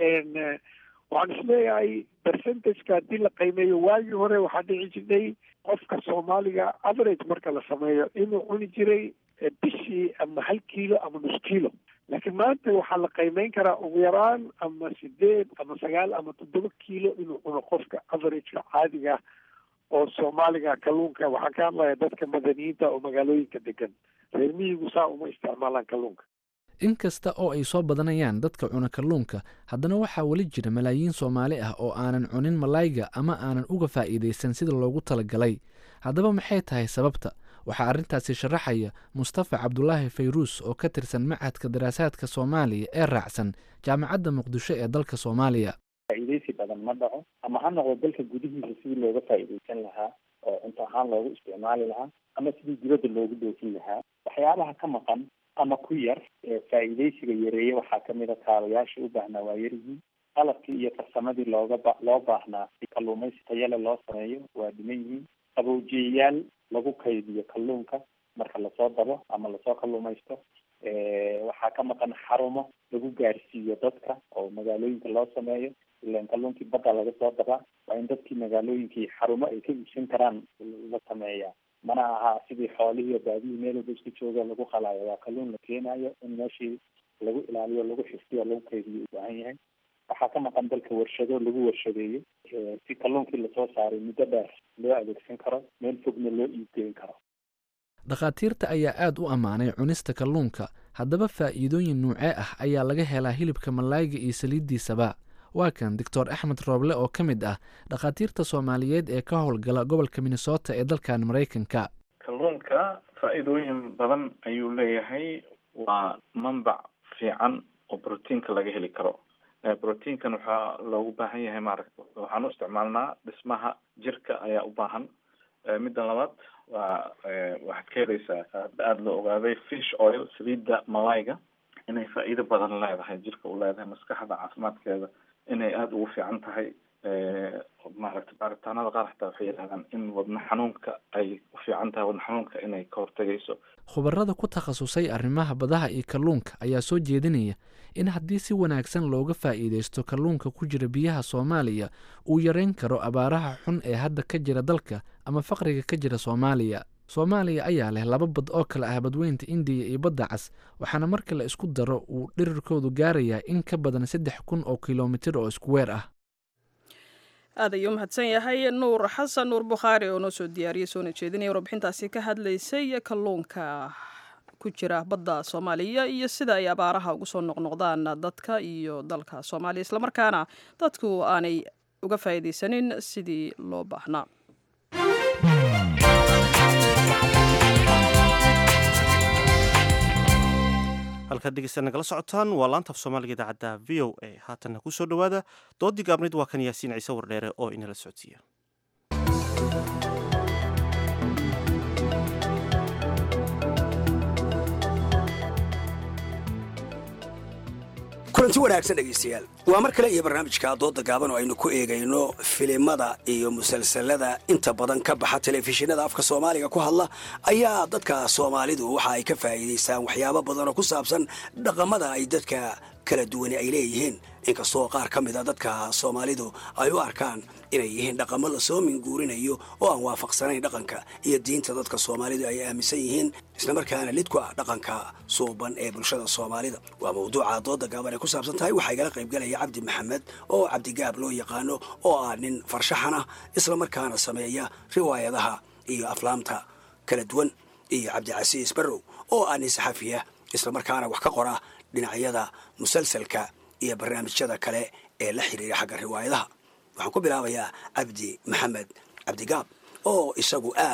waxaan isleeyahay percentageka haddii la qiimeeyo waagii hore waxaa dhici jirtay qofka soomaaliga average marka la sameeyo inuu cuni jiray bishii ama hal kiilo ama nus kiilo laakiin maanta waxaa la qiimeyn karaa ugu yaraan ama sideed ama sagaal ama toddoba kiilo inuu cuno qofka averageka caadiga oo soomaaliga kalluunka waxaan ka hadlaya dadka madaniyiinta oo magaalooyinka degan reer miyigu saa uma isticmaalaan kalluunka inkasta oo ay soo badanayaan dadka cuna kalluunka haddana waxaa weli jira malaayiin soomaali ah oo aanan cunin malayga ama aanan uga faa'iidaysan sida loogu talagalay haddaba maxay tahay sababta waxaa arrintaasi sharaxaya mustafa cabdulaahi fayruus oo ka tirsan machadka daraasaadka soomaaliya ee raacsan jaamacadda muqdisho ee dalka soomaaliya faa'iidaysi badan ma dhaco ama ha noqdo dalka gudihiisa sidii looga faa'iidaysan lahaa oo cunto ahaan loogu isticmaali lahaa ama sidii dibadda loogu dhoofin lahaa waxyaabaha ka maqan ama ku yar faa'iidaysiga yareeye waxaa kamid a kaabayaasha u baahnaa waa yaryihiin qalabkii iyo farsamadii looga ba loo baahnaa si kalluumaysi tayale loo sameeyo waa dhiman yihiin qabowjiyayaal lagu kaydiyo kalluunka marka lasoo dabo ama lasoo kalluumaysto waxaa ka maqan xarumo lagu gaarsiiyo dadka oo magaalooyinka loo sameeyo ilaan kalluunkii badda laga soo dabaa waa in dadkii magaalooyinkii xarumo ay ka iibsan karaan la sameeyaa mana aha sidii xoolihii baadihii meel walba isku jooga lagu qalaayo waa kalluun la keenayo in meeshii lagu ilaaliyo lagu xifdiyo lagu kaydiyo u baahan yahay waxaa ka maqan dalka warshado lagu warshadeeyo si kalluunkii lasoo saaray muddo dheer loo adeegsan karo meel fogna loo iibgeyn karo dhakhaatiirta ayaa aad u ammaanay cunista kalluunka haddaba faa'iidooyin nuucee ah ayaa laga helaa hilibka malayga iyo saliiddiisaba waa kan doctor axmed rooble oo ka mid ah dhakhaatiirta soomaaliyeed ee ka howlgala gobolka minnesota ee dalkan maraykanka kalluunka faa'iidooyin badan ayuu leeyahay waa manbac fiican oo brotiinka laga heli karo brotiinkan waxaa loogu baahan yahay maaragta waxaan u isticmaalnaa dhismaha jirka ayaa u baahan midda labaad waa waxaad ka helaysaa aada la ogaaday fish oil saliidda malayga inay faa'iido badan leedahay jirka u leedahay maskaxda caafimaadkeeda inay aada ugu fiican tahay maaragtay baaritaanada qaar xataa waxay yidhahdaan in wadna xanuunka ay u fiican tahay wadna xanuunka inay ka hortegayso khubarada ku takhasusay arrimaha badaha iyo kalluunka ayaa soo jeedinaya in haddii si wanaagsan looga faa'iidaysto kalluunka ku jira biyaha soomaaliya uu yareyn karo abaaraha xun ee hadda ka jira dalka ama faqriga ka jira soomaaliya soomaaliya ayaa leh laba bad oo kale ah badweynta indiya iyo badda cas waxaana marka la isku daro uu dhirirkoodu gaarayaa in ka badan saddex kun oo kilomitir oo isku weer ah aad ayuu mahadsan yahay nuur xasan nuur bukhaari oo noo soo diyaariyey soona jeedinaya warbixintaasi ka hadlaysay kalluunka ku jira badda soomaaliya iyo sida ay abaaraha ugu soo noqnoqdaan dadka iyo dalka soomaaliya islamarkaana dadku aanay uga faa'iidaysanin sidii loo baahnaa halkaad dhegeystaad nagala socotaan waa laanta af soomaaliga idaacadda v o a haatanna ku soo dhowaada doodii gaabnayd waa kan yaasiin ciise wardheere oo inala socodsiiya kulanti wanaagsan dhegaystayaal waa mar kale iyo barnaamijka dooda gaaban oo aynu ku eegayno filimada iyo musalsalada inta badan ka baxa telefishinada afka soomaaliga ku hadla ayaa dadka soomaalidu waxa ay ka faa'iidaystaan waxyaabo badan oo ku saabsan dhaqamada ay dadka kala duwani ay leeyihiin inkastoo qaar ka mid a dadka soomaalidu ay u arkaan inay yihiin dhaqamo lasoo minguurinayo oo aan waafaqsanayn dhaqanka iyo diinta dadka soomaalidu ay aaminsan yihiin islamarkaana lid ku ah dhaqanka suuban ee bulshada soomaalida waa mawduuca dooda gaaban ay ku saabsan tahay waxaa igala qaybgalaya cabdi maxamed oo cabdigaab loo yaqaano oo ah nin farshaxan ah islamarkaana sameeya riwaayadaha iyo aflaamta kala duwan iyo cabdicasiis barrow oo ah nin saxafiya islamarkaana wax ka qora dhinacyada musalsalka iyo barnaamijyada kale ee la xiriira xagga riwaayadaha waxaan ku bilaabayaa cabdi maxamed cabdigaab oo isagu aad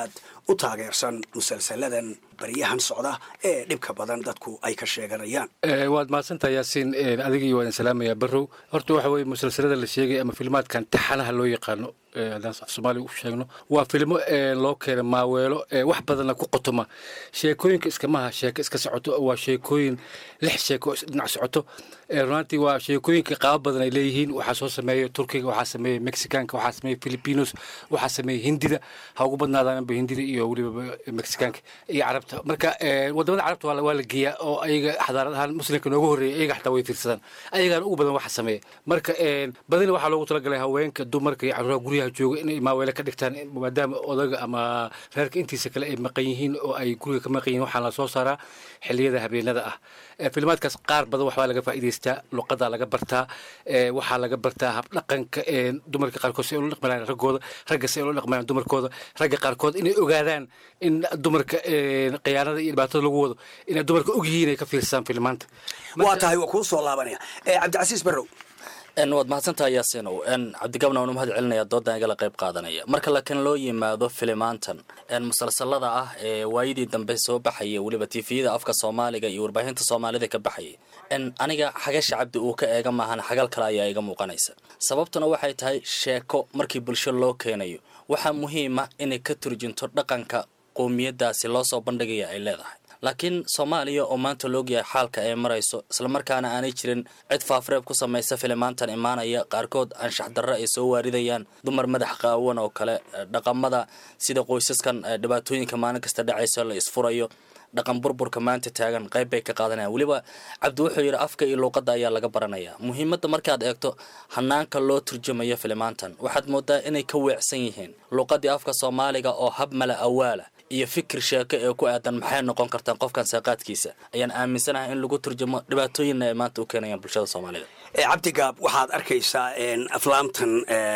u taageersan musalsaladan baryahan socda ee dhibka badan dadku ay ka sheeganayaan. waad mahadsantahay yaasiin adigii waan salaamayaa barrow. horta waxa weeye musalsalada la sheegay ama filmaadkan taxanaha loo yaqaano haddaan soomaaliya u sheegno waa filmo loo keena maaweelo wax badanna ku qotoma. sheekooyinka iskamaha sheeko iska socoto waa sheekooyin lix sheeko dhinac socoto. runtii waa sheekooyinka qaabo badan ay leeyihiin. waxaa soo sameeya turkiga, waxaa sameeya mexicaanka, waxaa sameeya filipinos, waxaa sameeya hindida. ha ugu badnaadaanba hindida iyo weliba mexicaanka iyo carabta. marka wadamada carabta waa la geeyaa oo ayaga xadaarad ahaan muslimka noogu horreeya ayaga xataa way fiirsadaan. ayagaan ugu badan waxa sameeya. marka badina waxaa loogu talagalay haweenka, dumarka iyo carruuraha guryaha jooga inay maaweele ka dhigtaan maadaama odaga ama reerka intiisa kale ay maqan yihiin oo ay guriga ka maqan yihiin. waxaa la soo saaraa xilliyada habeenada ah. filmaadkaas qaar badan waxbaa laga faa'iidaystaa, luqadaa laga bartaa, waxaa laga bartaa habdhaqanka dumarka qaarkood si ay ula dhaqmayaan raggooda, ragga si ay ula dhaqmayaan dumarkooda, ragga qaarkood inay ogaadaan in dumarka khiyaanada iyo dhibaatada lagu wado inay dumarka og yihiin ay ka fiirsadaan filmaanta. waa tahay waa kuu soo laabanaya cabdicasiis barrow. waad mahadsantahay yaasiinow. cabdigabna waanu mahad celinaya doodan igala qayb qaadanaya. marka lakin loo yimaado filimaantan musalsalada ah ee waayadii dambe soo baxaya weliba tifiyada afka soomaaliga iyo warbaahinta soomaalida ka baxayay, aniga xagasha cabdi uu ka eega maahan xagal kale ayaa iga muuqanaysa. sababtuna waxay tahay sheeko markii bulsho loo keenayo waxaa muhiima inay ka turjinto dhaqanka qowmiyadaasi loo soo bandhigaya ay leedahay. laakiin soomaaliya oo maanta loogyahay xaalka ay marayso islamarkaana aanay jirin cid faafreeb ku samaysa filimaantan imaanaya, qaarkood anshax darro ay soo waaridayaan, dumar madax qaawan oo kale, dhaqamada sida qoysaskan dhibaatooyinka maalin kasta dhacayso la isfurayo, dhaqan burburka maanta taagan qayb bay ka qaadanayaan. weliba cabdi wuxuu yidhi afka iyo luuqadda ayaa laga baranayaa. muhiimadda markaad eegto hanaanka loo turjumayo filimaantan waxaad moodaa inay ka weecsan yihiin luuqaddii afka soomaaliga oo hab mala awaala iyo fikir sheeko ee ku aadan maxay noqon kartaan qofkan saaqaadkiisa ayaan aaminsanahay in lagu turjumo dhibaatooyinna ay maanta u keenayaan bulshada soomaalida. cabdigaab waxaad arkaysaa aflaamtan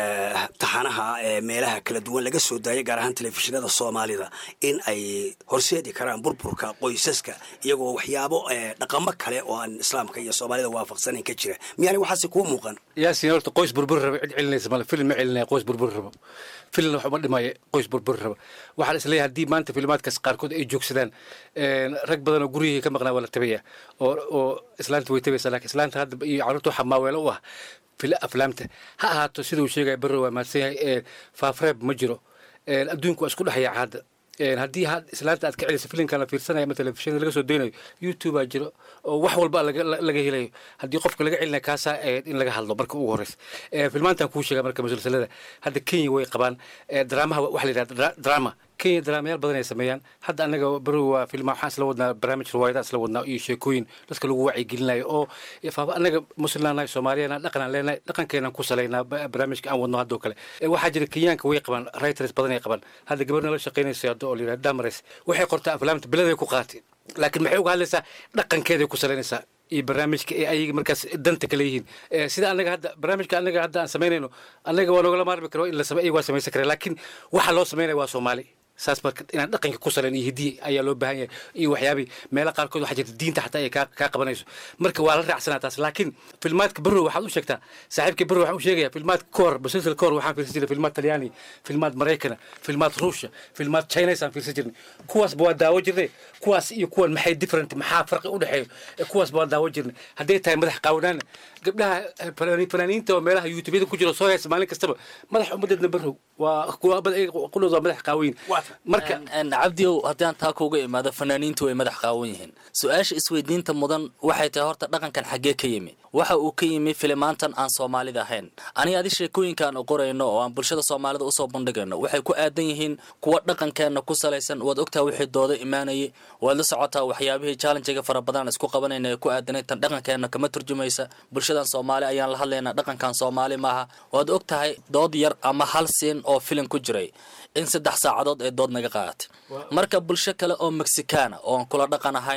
taxanaha meelaha kala duwan laga soo daayay gaar ahaan telefishinada soomaalida in ay horseedi karaan burburka qoysaska iyagoo waxyaabo dhaqamo kale oo aan islaamka iyo soomaalida waafaqsanayn ka jira. miyaani waxaasi kuu muuqan? yaasiin horta qoys burbur raba cid celinaysa male. film ma celinaya qoys burbur raba. filmna waxuma dhimaya qoys burbur raba. waxaan isleeyahay haddii maanta filmaadkaas qaarkood ay joogsadaan rag badan oo guryihii ka maqnaa waa la tabaya oo oo islaanta way tabaysaa. laakiin islaanta hadda iyo carruurta waxaa maaweelo u ah aflaamta. ha ahaato sida uu sheegaya barrow waa mahadsan yahay. faafreeb ma jiro. adduunku waa isku dhexyaa hadda. haddii islaanta aad ka celiso filimkan la fiirsanaya ama telefishinada laga soo daynayo youtube aa jiro oo wax walba laga helayo. haddii qofka laga celinayo kaasaa in laga hadlo marka ugu horeysa. filmaantan kuu sheega marka musalsalada hadda kenya way qabaan dramaha waxa la yidhahda drama. kenya dramayaal badan ay sameeyaan. hadda anaga barrow waa filma waxaan isla wadnaa barnaamij riwaayada isla wadnaa iyo sheekooyin dadka lagu wacyigelinayo oo anaga muslimnaanahay soomaaliyana dhaqanaan leenahay dhaqankeenaan ku salaynaa barnaamijka aan wadno haddoo kale. waxaa jira kenyaanka way qabaan writers badan ay qabaan. hadda gabarna la shaqaynaysa hadda oo la yidhahda damares waxay qortaa aflaamta beladay ku qaatay laakiin maxay uga hadlaysaa dhaqankeeday ku salaynaysaa iyo barnaamijka ee ayaga markaas danta kale yihiin. sida anaga hadda barnaamijka anaga hadda aan samaynayno anaga waa noogala maarmi karo in la samey waa samaysan kara laakiin waxa loo samaynaya waa soomaali. saas marka inaan dhaqanka ku salan iyo hidiye ayaa loo baahan yahay iyo waxyaabii meelo qaarkood waxaa jirta diinta xataa ay kaa qabanayso. marka waa la raacsanaa taas. laakiin filmaadka barrow waxaad u sheegtaa saaxiibka barrow waxaan u sheegaya filmaadka kahor musalsal kahor waxaan fiirsan jirnay filmaad talyaani, filmaad maraykana, filmaad ruushya, filmaad chinese aan fiirsan jirnay. kuwaasba waa daawo jirnay. kuwaas iyo kuwan maxay different maxaa farqi u dhexeeyo? kuwaasba waa daawo jirnay. hadday tahay madax qaawanaana gabdhaha fanaaniinta oo meelaha youtubeyada ku jiro soo haysa maalin kastaba madax ummadeedna barrow waa qulooda madax qaawayin. marka cabdiow haddii aan taa kuuga imaado fanaaniintu way madax qaawan yihiin. su-aasha isweydiinta mudan waxay tahay horta dhaqankan xaggee ka yimi? waxa uu ka yimi filimaantan aan soomaalida ahayn. aniga adi sheekooyinka aan qorayno oo aan bulshada soomaalida usoo bandhigayno waxay ku aadan yihiin kuwa dhaqankeenna ku salaysan. waad ogtaa wixii dooda imaanayay, waad la socotaa waxyaabihii challengiga fara badan isku qabanayna ee ku aadanay tan dhaqankeenna kama turjumaysa. bulshadan soomaali ayaan la hadlaynaa, dhaqankan soomaali maaha. waad og tahay dood yar ama hal siin oo filim ku jiray in saddex saacadood ee dood naga qaadatay. marka bulsho kale oo mexicana oo aan kula dhaqan ahayn,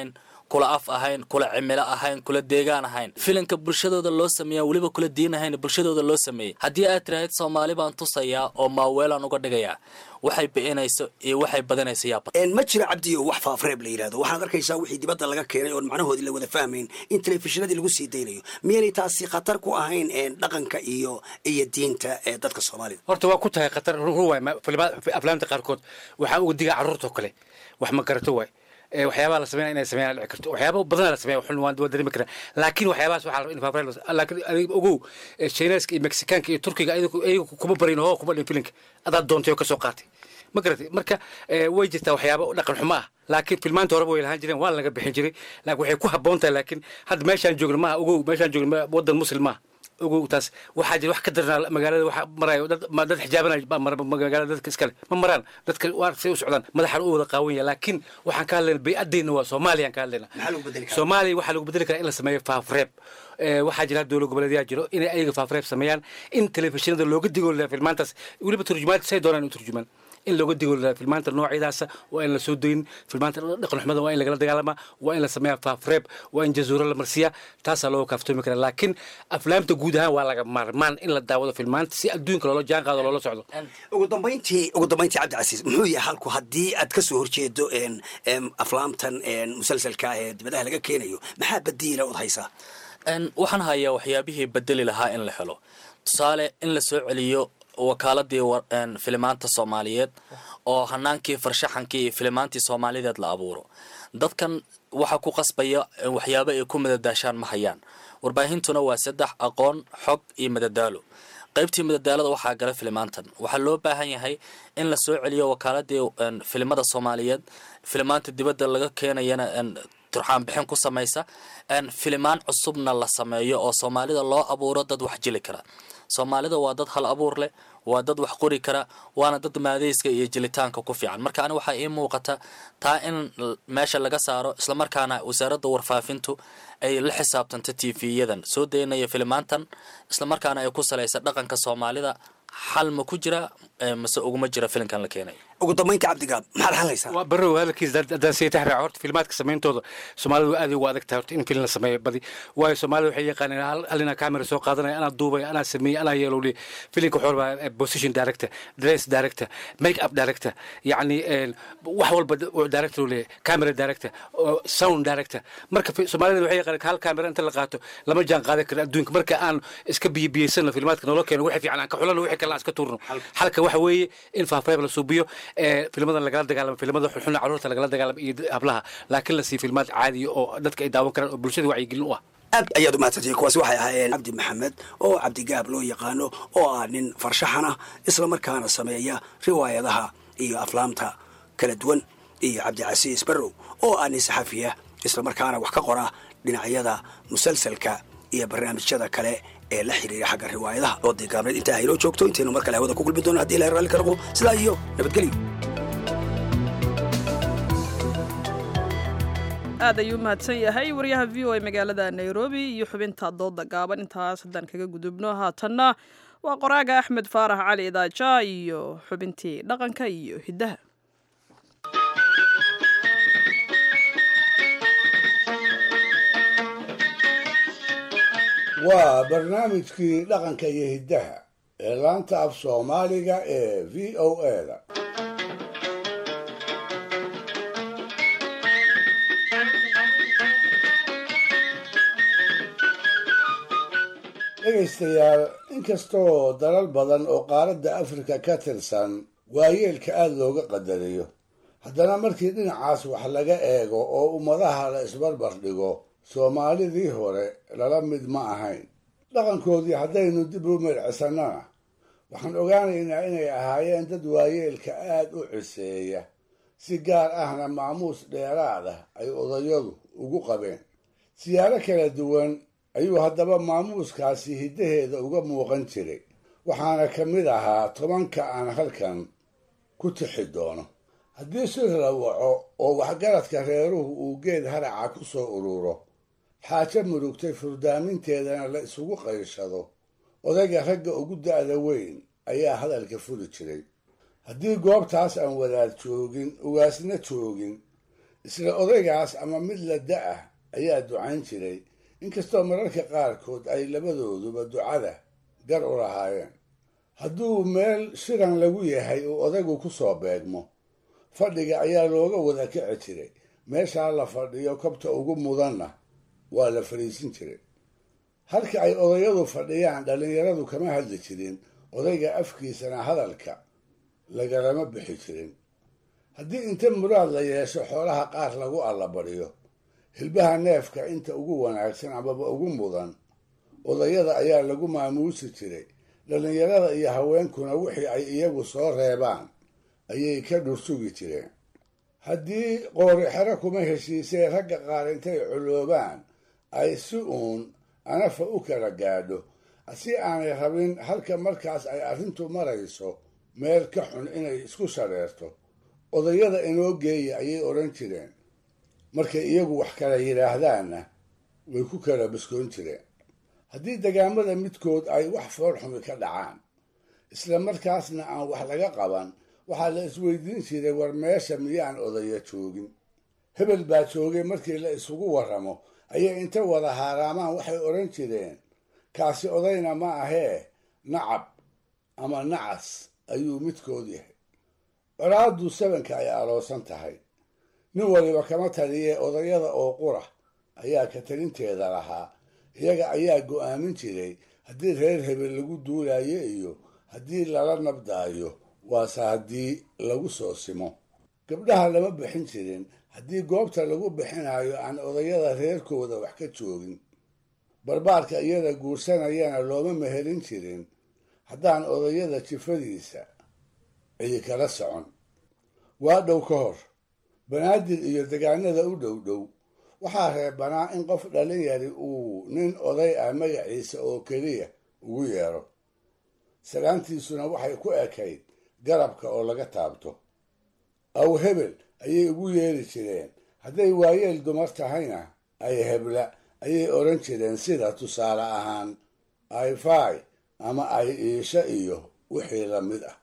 kula af ahayn kula cimilo ahayn kula deegaan ahayn filinka bulshadooda loo sameeyaa weliba kula diin ahayn bulshadooda loo sameeyey haddii aad tiraahid soomaali baan tusayaa oo maaweelaan uga dhigayaa waxay bi'inayso iyo waxay badanayso yaaba ma jira cabdiyo wax faafreeb la yidhahdo waxaad arkaysaa wixii dibadda laga keenay oon macnahoodii la wada fahmayn in telefishinadii lagu sii daynayo miyaanay taasi khatar ku ahayn dhaqanka iyo iyo diinta ee dadka soomaalida horta waa ku tahay khatar ruwaay aflaamta qaarkood waxaa uga digaa carruurtoo kale wax ma garato waay waxyaabaha la sameynaya inay sameeyaan dhici karto waxyaaba badan la sameeyaa waxun waan dareemi karaa laakiin waxyaabahaas waxaa la in faafreeb laakiin adiga ogow Chinese iyo Mexican iyo Turkiga ayagu kuma barin oo kuma dhin filinka adaa doontay oo ka soo qaatay ma garatay marka way jirtaa waxyaaba dhaqan xumo ah laakiin filmaanta hore way lahaan jireen waa laga bixin jiray laakiin waxay ku habboon tahay laakiin hadda meeshaan joogno ma ogow meeshaan joogno wadan muslim ma ogow taas waxaa jira wax ka darnaa magaalada waxa marayo dad dad xijaabanay magaalada dadka iskale ma maraan dadka waa si u socdaan madaxa u wada qaawan yahay laakiin waxaan ka hadlaynaa bay'addeena waa Soomaaliya ka hadlaynaa Soomaaliya waxa lagu bedeli karaa in la sameeyo faafreeb waxaa jira dowlad goboleedyo jiro in ay ayaga faafreeb sameeyaan in telefishinada looga digo filmaantaas waliba turjumaad say doonaan u turjumaan in looga digo filmaanta noocyadaas waa in la soo doyin filmaanta dhaqan xumada waa in laga dagaalama waa in la sameeyaa faafreeb waa in jazuuro la marsiya taas loo kaaftoomi karaa laakiin aflaamta guud ahaan waa laga maarmaan in la daawado filmaanta si adduunka loola jaan qaado loola socdo ugu dambeyntii ugu dambeyntii Cabdicasiis muxuu yahay halku haddii aad ka soo horjeedo een aflaamtan een musalsalka ee dibadaha laga keenayo maxaa badiila u haysaa een waxaan hayaa waxyaabihii bedeli lahaa in la helo tusaale in la soo celiyo wakaaladii filimaanta Soomaaliyeed oo hanaankii farshaxankii iyo filimaantii Soomaaliyeed la abuuro dadkan waxa ku qasbaya waxyaabo ay ku madadaashaan ma hayaan warbaahintuna waa saddex aqoon xog iyo madadaalo qaybtii madadaalada waxaa gala filimaantan waxaa loo baahan yahay in la soo celiyo wakaaladii filimada Soomaaliyeed filimaanta dibadda laga keenayana turxaan bixin ku samaysa in filimaan cusubna la sameeyo oo Soomaalida loo abuuro dad wax jili kara Soomaalida waa dad hal abuur leh waa dad wax qori kara waana dad maadayska iyo jilitaanka ku fiican marka aniga waxa ii muuqata taa in meesha laga saaro isla markaana wasaaradda warfaafintu ay la xisaabtanto T V-yadan soo deynaya filimaantan isla markaana ay ku salaysa dhaqanka Soomaalida xal ma ku jira mase ugu ma jira filimkan la keenay ugu dambeynta Cabdigaab maxaa haleysaa waa baro halkiis dadaan si taxraa horta filmaadka sameeyntooda Soomaalidu aad ugu adag tahay in film la sameeyo badi way Soomaalidu waxay yaqaaneen halina camera soo qaadanay ana duubay ana sameeyay ana yeelowli filimka xorba position director dress director make up director yani wax walba director le camera director sound director marka Soomaalidu waxay yaqaaneen hal camera inta la qaato lama jaan qaadan karo adduunka marka aan iska biyibiyeysan filmaadka nolol keenay wax fiican aan ka xulano wixii kala iska tuurno halka waxa weeye in faafreeb la suubiyo filmadan lagala dagaalamo filmada xulxuna caruurta lagala dagaalamo iyo hablaha laakiin la sii filmaad caadi oo dadka ay daawan karaan oo bulshada wacyi gelin u ah aad ayaad u mahadsantihiin kuwaas waxay ahaayeen Cabdi Maxamed oo Cabdigaab loo yaqaano oo ah nin farshaxan ah isla markaana sameeya riwaayadaha iyo aflaamta kala duwan iyo Cabdicasiis Barrow oo ah nin saxafiya isla markaana wax ka qora dhinacyada musalsalka iyo barnaamijyada kale ee la xiriira xagga riwaayadaha oo deegaamada inta ay loo joogto intaynu mar kale hawada ku gulbi doono haddii ilaahay raalli ka noqdo sidaa iyo nabadgelyo aad ayuu mahadsan yahay wariyaha v o a magaalada Nairobi iyo xubinta dooda gaaban intaas haddaan kaga gudubno haatanna waa qoraaga Axmed Faarax Cali Idaaja iyo xubintii dhaqanka iyo hidaha waa barnaamijkii dhaqanka iyo hidaha ee laanta af Soomaaliga ee V O A-da dhegaystayaal inkastoo dalal badan oo qaaradda Afrika ka tirsan waayeelka aada looga qadariyo haddana markii dhinacaas wax laga eego oo ummadaha la isbarbar dhigo Soomaalidii hore lala mid ma ahayn dhaqankoodii haddaynu dib u meelcisannana waxaan ogaanaynaa inay ahaayeen dad waayeelka aad u ciseeya si gaar ahna maamuus dheeraad ah ay odayadu ugu qabeen siyaalo kala duwan ayuu haddaba maamuuskaasi hiddaheeda uga muuqan jiray waxaana ka mid ahaa tobanka aan halkan ku tixi doono haddii si rawaco oo waxgaradka reeruhu uu geed haraca ku soo ururo xaajo murugtay furdaaminteedana la isugu qayshado odayga ragga ugu da'da weyn ayaa hadalka fuli jiray haddii goobtaas aan wadaad joogin ugaasna joogin isla odaygaas ama mid la da-ah ayaa ducayn jiray inkastoo mararka qaarkood ay labadooduba ducada gar u lahaayeen. hadduu meel shiran lagu yahay uu odaygu ku soo beegmo fadhiga ayaa looga wada kici jiray, meeshaa la fadhiyo kabta ugu mudanna waa la fadhiisin jiray. halka ay odayadu fadhiyaan dhallinyaradu kama hadli jirin, odayga afkiisana hadalka lagalama bixi jirin. haddii inta muraad la yeesho xoolaha qaar lagu allabadhiyo, hilbaha neefka inta ugu wanaagsan amaba ugu mudan odayada ayaa lagu maamuusi jiray. dhallinyarada iyo haweenkuna wixii ay iyagu soo reebaan ayay ka dhursugi jireen. haddii qoori xero kuma heshiisee ragga qaar intay coloobaan ay si uun anafa u kala gaadho, si aanay rabin halka markaas ay arrintu marayso meel ka xun inay isku shareerto, odayada inoo geeya ayay odhan jireen. markay iyagu wax kala yidhaahdaanna way ku kala biskoon jireen. haddii degaamada midkood ay wax foolxumi ka dhacaan, isla markaasna aan wax laga qaban, waxaa la isweydiin jiray war meesha miyaan odaya joogin. hebel baa joogay markii la isugu warramo ayay inta wada haaraamaan waxay odhan jireen kaasi odayna ma ahee nacab ama nacas ayuu midkood yahay. colaaddu sabanka ay aloosan tahay, nin waliba kama taliyee odayada oo qura ayaa ka talinteeda lahaa. iyaga ayaa go'aamin jiray haddii reer hebel lagu duulaayo iyo haddii lala nabdaayo, waase haddii lagu soo simo. gabdhaha lama bixin jirin haddii goobta lagu bixinayo aan odayada reerkooda wax ka joogin. barbaarka iyada guursanayana looma mehelin jirin haddaan odayada jifadiisa cidi kala socon. waa dhow ka hor, banaadir iyo degaanada u dhow dhow waxaa reebanaa in qof dhalinyari uu nin oday ah magaciisa oo keliya ugu yeero. salaantiisuna waxay ku ekayd garabka oo laga taabto. aw hebel ayay ugu yeeri jireen, hadday waayeel dumar tahayna ay hebla ayay odhan jireen, sida tusaale ahaan ayfay ama ay iisha iyo wixii la mid ah.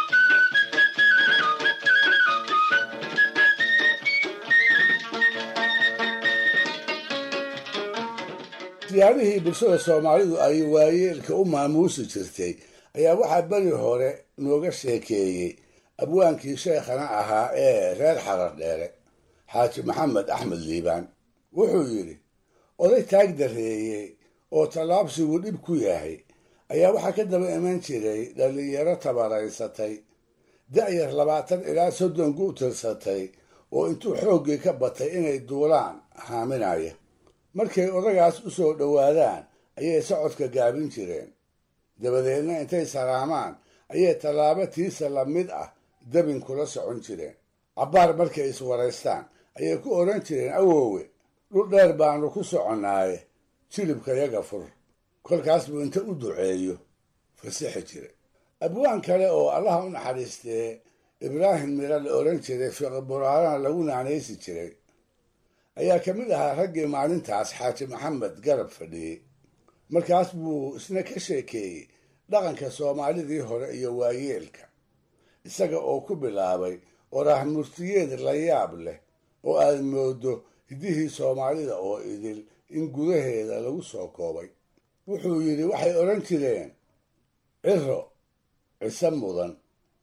siyaabihii bulshada soomaalidu ay waayeelka u maamuusi jirtay ayaa waxaa beri hore nooga sheekeeyey abwaankii sheekhana ahaa ee reer xarar dheere, xaaji maxamed axmed liibaan. wuxuu yidhi oday taag dareeyey oo tallaabsigu dhib ku yahay ayaa waxaa ka daba iman jiray dhallinyaro tabaraysatay, da'yar labaatan ilaa soddon gu tirsatay oo intuu xooggii ka batay inay duulaan haaminaya. markay odagaas u soo dhowaadaan ayay socodka gaabin jireen, dabadeedna intay salaamaan ayay tallaabo tiisa la mid ah dabin kula socon jireen. cabbaar markay iswaraystaan ayay ku odhan jireen, awoowe dhul dheer baanu ku soconnaaye jilibkayaga fur. kolkaas buu inta u duceeyo fasixi jiray. abwaan kale oo allaha u naxariistee ibraahim mira la odhan jiray, fiqi buraarana lagu naanaysi jiray, ayaa ka mid ahaa raggii maalintaas xaaji maxamed garab fadhiyey. markaas buu isna ka sheekeeyey dhaqanka soomaalidii hore iyo waayeelka, isaga oo ku bilaabay oraah murtiyeed la yaab leh oo aad moodo hiddihii soomaalida oo idil in gudaheeda lagu soo koobay. wuxuu yidhi waxay odhan jireen ciro cise mudan,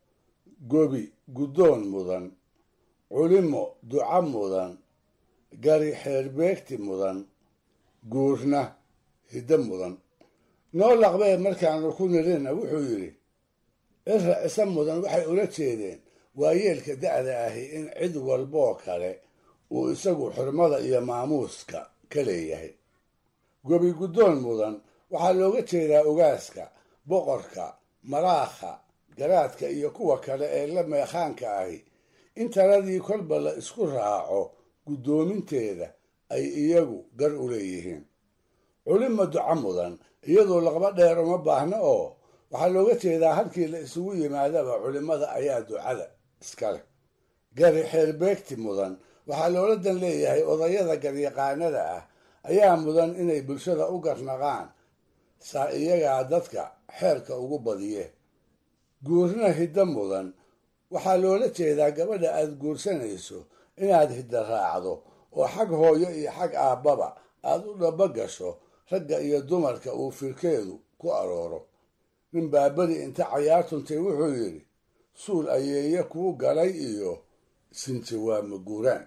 gobi guddoon mudan, culimo duca mudan, gari xeerbeegti mudan, guurna hiddo mudan. noo laqbee markaanu ku nirina wuxuu yidhi cira cise mudan waxay ula jeedeen waayeelka da'da ahi in cid walboo kale uu isagu xurmada iyo maamuuska ka leeyahay. gobi guddoon mudan waxaa looga jeedaa ogaaska, boqorka, maraakha, garaadka iyo kuwa kale ee la meekhaanka ahi in taladii kolba la isku raaco guddoominteeda ay iyagu gar u leeyihiin. culimo duca mudan iyadoo laqba dheer uma baahno oo waxaa looga jeedaa halkii la isugu yimaadaba culimmada ayaa ducada iska leh. gari xeerbeegti mudan waxaa loola dan leeyahay odayada garyaqaanada ah ayaa mudan inay bulshada u garnaqaan, saa iyagaa dadka xeerka ugu badiye. guurna hiddo mudan waxaa loola jeedaa gabadha aad guursanayso inaad hidda raacdo oo xag hooyo iyo xag aabbaba aad u dhaba gasho ragga iyo dumarka uu firkeedu ku arooro nin baabadi inta cayaartuntay wuxuu yidhi suul ayeeye kuu galay iyo sinti waa maguuraan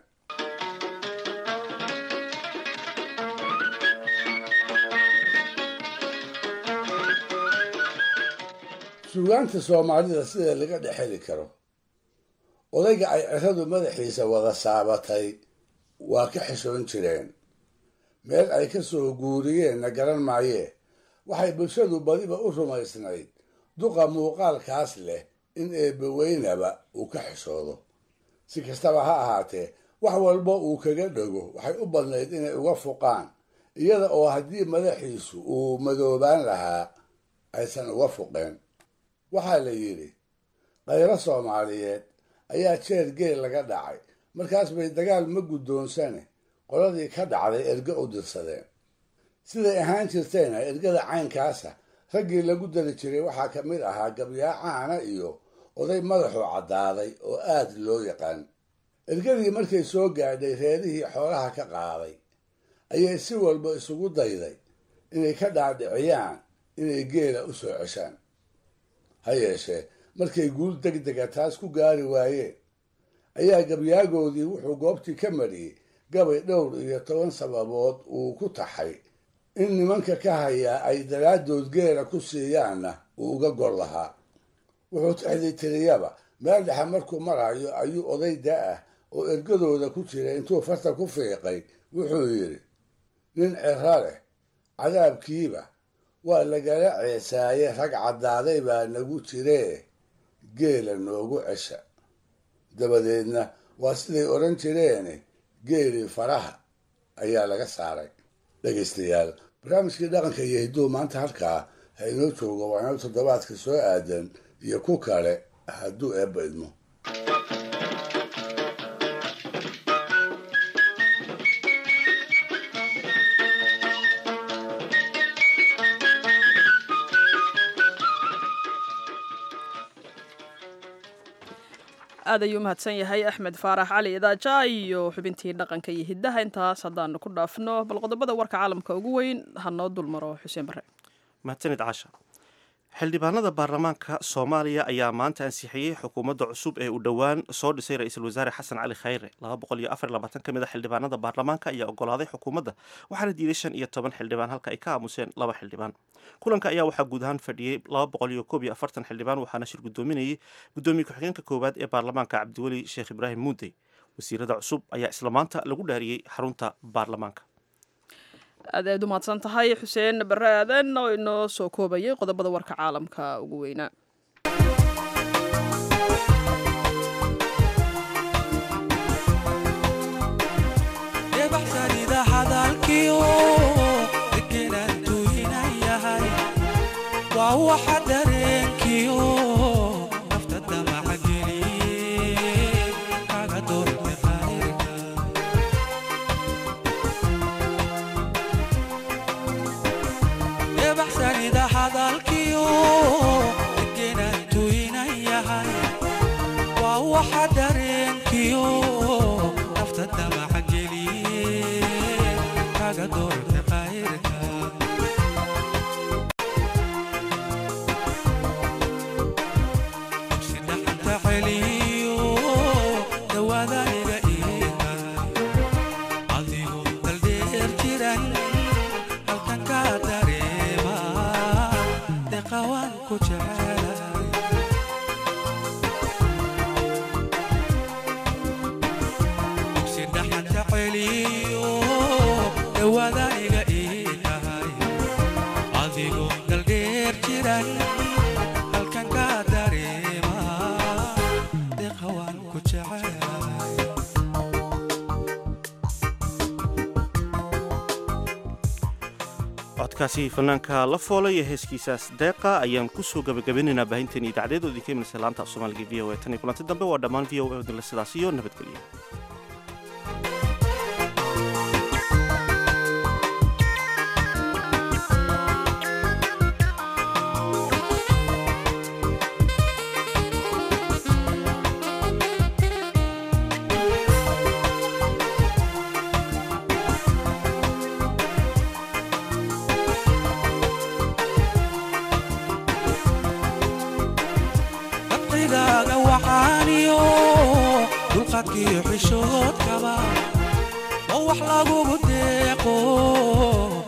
suugaanta soomaalida sida laga dhexeli karo odayga ay ciradu madaxiisa wada saabatay waa ka xishoon jireen meel ay ka soo guuriyeenna garan maayee waxay bulshadu badiba u rumaysnayd duqa muuqaalkaas leh in eebbaweynaba uu ka xishoodo si kastaba ha ahaatee wax walba uu kaga dhego waxay u badnayd inay uga fuqaan iyada oo haddii madaxiisu uu madoobaan lahaa aysan uga fuqeen waxaa la yidhi qayro soomaaliyeed ayaa jeer geel laga dhacay markaas bay dagaal ma guddoonsane qoladii ka dhacday erge u dirsadeen siday ahaan jirtayna ergada caynkaasa raggii lagu dari jiray waxaa ka mid ahaa gabyaa caana iyo oday madaxuu caddaaday oo aad loo yaqaan ergadii markay soo gaadhay reerihii xoolaha ka qaaday ayay si walba isugu dayday inay ka dhaadhiciyaan inay geela u soo ceshaan ha yeeshee markay guul deg dega taas ku gaari waayeen ayaa gabyaagoodii wuxuu goobtii ka mariyey gabay dhowr iyo toban sababood uu ku taxay in nimanka ka hayaa ay daraaddood geela ku siiyaanna uu uga gor lahaa wuxuu tixday tiriyaba meel dhexe markuu marayo ayuu oday da-ah oo ergadooda ku jira intuu farta ku fiiqay wuxuu yidhi nin ciro leh cadaabkiiba waa lagala ceesaaye rag caddaaday baa nagu jiree geela noogu cesha dabadeedna waa siday odhan jireene geelii faraha ayaa laga saaray dhegaystayaal barnaamijkii dhaqanka iyo hidduu maanta halkaa ha inoo joogo waa inoo toddobaadka soo aadan iyo ku kale hadduu eebba idmo aad ayuu umahadsan yahay axmed faarax cali idaaja iyo xubintii dhaqanka iyo hiddaha intaas haddaanu ku dhaafno bal qodobada warka caalamka ugu weyn ha noo dulmaro xuseen bare mahadsanid casha xildhibaanada baarlamaanka soomaaliya ayaa maanta ansixiyey xukuumadda cusub ee uu dhowaan soo dhisay ra-iisul wasaare xasan cali khayre laba boqol iyo afar iyo labaatan ka mid a xildhibaanada baarlamaanka ayaa ogolaaday xukuumadda waxaana diiday shan iyo toban xildhibaan halka ay ka aamuseen laba xildhibaan kulanka ayaa waxaa guud ahaan fadhiyey laba boqol iyo koob iyo afartan xildhibaan waxaana shir guddoominayay guddoomiye ku-xigeenka koowaad ee baarlamaanka cabdiweli sheekh ibraahim muudey wasiirada cusub ayaa isla maanta lagu dhaariyey xarunta baarlamaanka aad aad u mahadsan tahay xuseen bare aadan oo inoo soo koobayay qodobada warka caalamka ugu weynaa codkaasi fanaanka la foolay ee heeskiisaas deeqa ayaan kusoo gabagabinaynaa baahinteen idaacadeedoodii ka imanaysa laanta af soomaaliga v o a tan iyo kulanti dambe waa dhammaan v o a odinle sidaas iyo nabadgelyo xanaaniyo dulqaadkiyo xishoodkaba ma wax lagugu deeqo